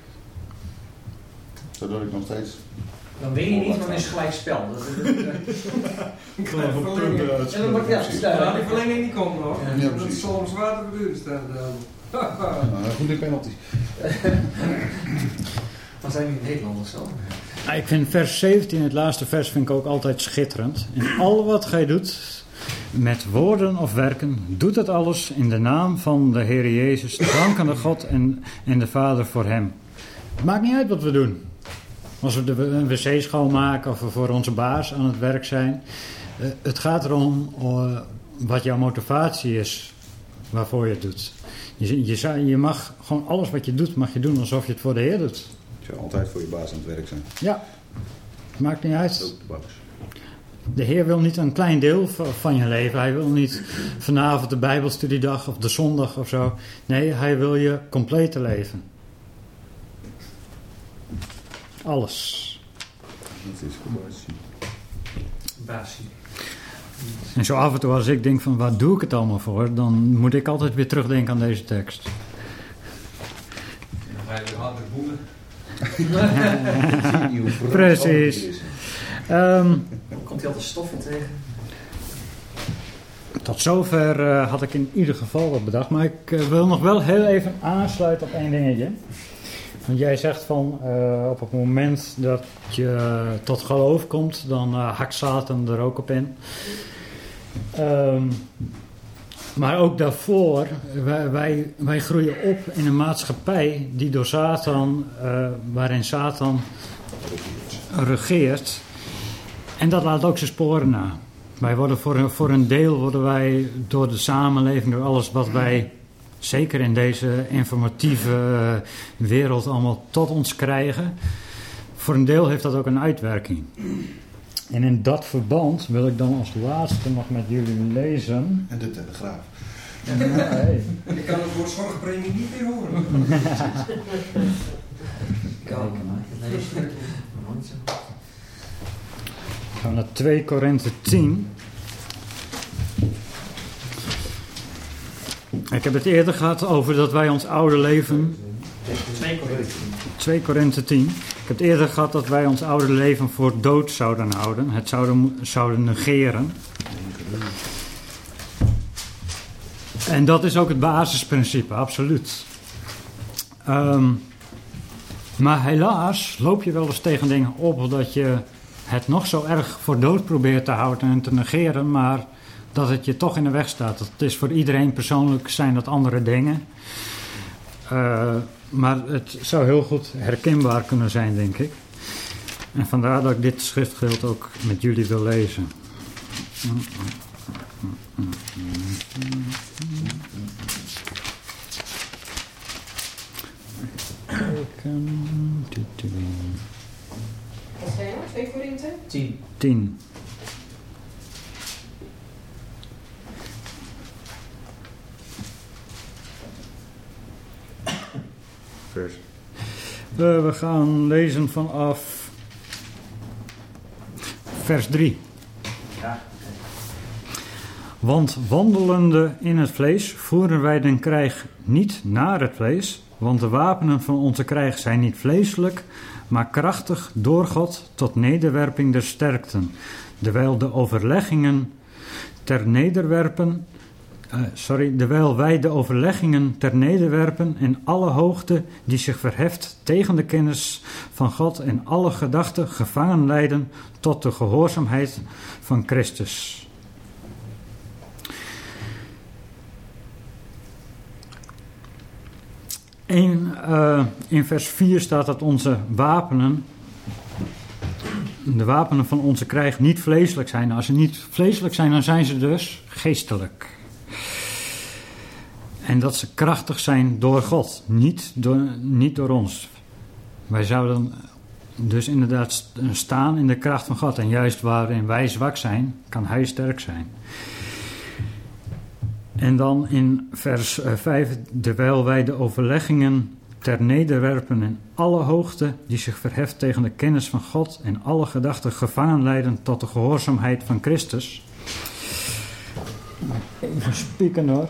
Zodat ik nog steeds... Dan win je niet, dan is het gelijk spel. Ik ga even punten uitspelen. Ja, die verlenging die komt nog. Ja, Dat precies. is soms zwaar te beduren staan. Goed in penalty. Dan zijn we in Nederland of zo. Ik vind vers 17, het laatste vers, vind ik ook altijd schitterend. In al wat gij doet, met woorden of werken, doet het alles in de naam van de Heer Jezus, dankende God en de Vader voor hem. Het maakt niet uit wat we doen. Als we een wc schoonmaken of we voor onze baas aan het werk zijn. Het gaat erom wat jouw motivatie is waarvoor je het doet. Je mag gewoon alles wat je doet, mag je doen alsof je het voor de Heer doet. Je zou altijd voor je baas aan het werk zijn. Ja, maakt niet uit. Ook de baas. De Heer wil niet een klein deel van je leven. Hij wil niet vanavond de Bijbelstudiedag of de zondag of zo. Nee, hij wil je complete leven. Alles. Dat is goed. Basie. En zo af en toe als ik denk van waar doe ik het allemaal voor, dan moet ik altijd weer terugdenken aan deze tekst. Dan ga je weer harder boenen. Precies. Komt hij altijd stoffen tegen? Tot zover had ik in ieder geval wat bedacht. Maar ik wil nog wel heel even aansluiten op één dingetje. Want jij zegt van op het moment dat je tot geloof komt, dan hakt Satan er ook op in. Maar ook daarvoor, wij groeien op in een maatschappij die door Satan, waarin Satan regeert. En dat laat ook zijn sporen na. Wij worden voor een deel worden wij door de samenleving, door alles wat wij zeker in deze informatieve wereld allemaal tot ons krijgen. Voor een deel heeft dat ook een uitwerking. En in dat verband wil ik dan als laatste nog met jullie lezen. En de Telegraaf. Nee. Ik kan het woord zorgpremie niet meer horen. We gaan naar 2 Korinthe 10. Ik heb het eerder gehad over dat wij ons oude leven... 2 Korinthe 10. Ik heb het eerder gehad dat wij ons oude leven voor dood zouden houden. Het zouden negeren. En dat is ook het basisprincipe, absoluut. Maar helaas loop je wel eens tegen dingen op dat je het nog zo erg voor dood probeert te houden en te negeren, maar dat het je toch in de weg staat. Het is voor iedereen persoonlijk, zijn dat andere dingen. Maar het zou heel goed herkenbaar kunnen zijn, denk ik. En vandaar dat ik dit schriftgedeelte ook met jullie wil lezen. Wat zijn er? 2 Korinthe? 10. Vers. We gaan lezen vanaf vers 3. Ja. Want wandelende in het vlees voeren wij den krijg niet naar het vlees, want de wapenen van onze krijg zijn niet vleeselijk, maar krachtig door God tot nederwerping der sterkten, terwijl de overleggingen ter nederwerpen Terwijl wij de overleggingen ter nederwerpen en alle hoogte die zich verheft tegen de kennis van God en alle gedachten gevangen leiden tot de gehoorzaamheid van Christus. In vers 4 staat dat onze wapenen, de wapenen van onze krijg, niet vleeselijk zijn. Als ze niet vleeselijk zijn, dan zijn ze dus geestelijk. En dat ze krachtig zijn door God, niet door ons. Wij zouden dus inderdaad staan in de kracht van God. En juist waarin wij zwak zijn, kan Hij sterk zijn. En dan in vers 5, terwijl wij de overleggingen ter nederwerpen en alle hoogte die zich verheft tegen de kennis van God en alle gedachten gevangen leiden tot de gehoorzaamheid van Christus. Even spieken hoor.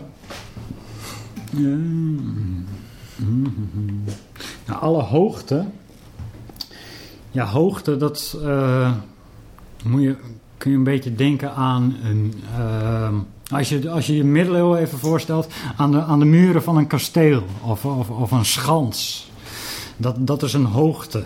Nou, alle hoogte. Ja, hoogte, dat kun je een beetje denken aan een... Als je je middeleeuwen even voorstelt, aan de muren van een kasteel of een schans. Dat is een hoogte.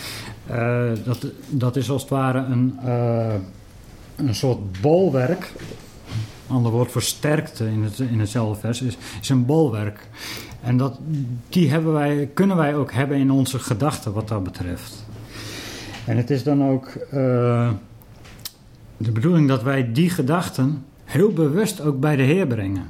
Dat is als het ware een soort bolwerk. Ander woord voor sterkte in hetzelfde vers is een bolwerk. En kunnen wij ook hebben in onze gedachten wat dat betreft. En het is dan ook de bedoeling dat wij die gedachten heel bewust ook bij de Heer brengen.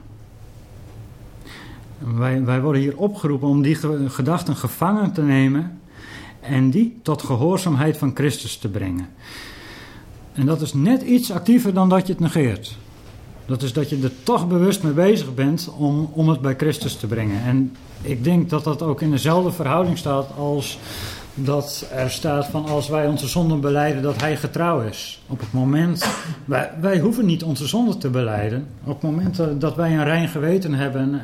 Wij worden hier opgeroepen om die gedachten gevangen te nemen en die tot gehoorzaamheid van Christus te brengen. En dat is net iets actiever dan dat je het negeert. Dat is dat je er toch bewust mee bezig bent om het bij Christus te brengen. En ik denk dat dat ook in dezelfde verhouding staat als dat er staat van als wij onze zonden belijden dat Hij getrouw is. Op het moment, wij hoeven niet onze zonden te belijden. Op het moment dat wij een rein geweten hebben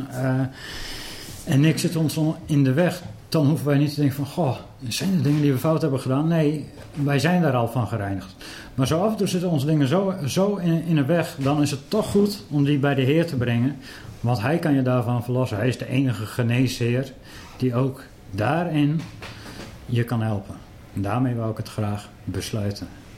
en niks zit ons in de weg, dan hoeven wij niet te denken van, goh, zijn er dingen die we fout hebben gedaan? Nee, wij zijn daar al van gereinigd. Maar zo af en toe zitten onze dingen zo in de weg, dan is het toch goed om die bij de Heer te brengen. Want Hij kan je daarvan verlossen. Hij is de enige geneesheer die ook daarin je kan helpen. En daarmee wou ik het graag besluiten.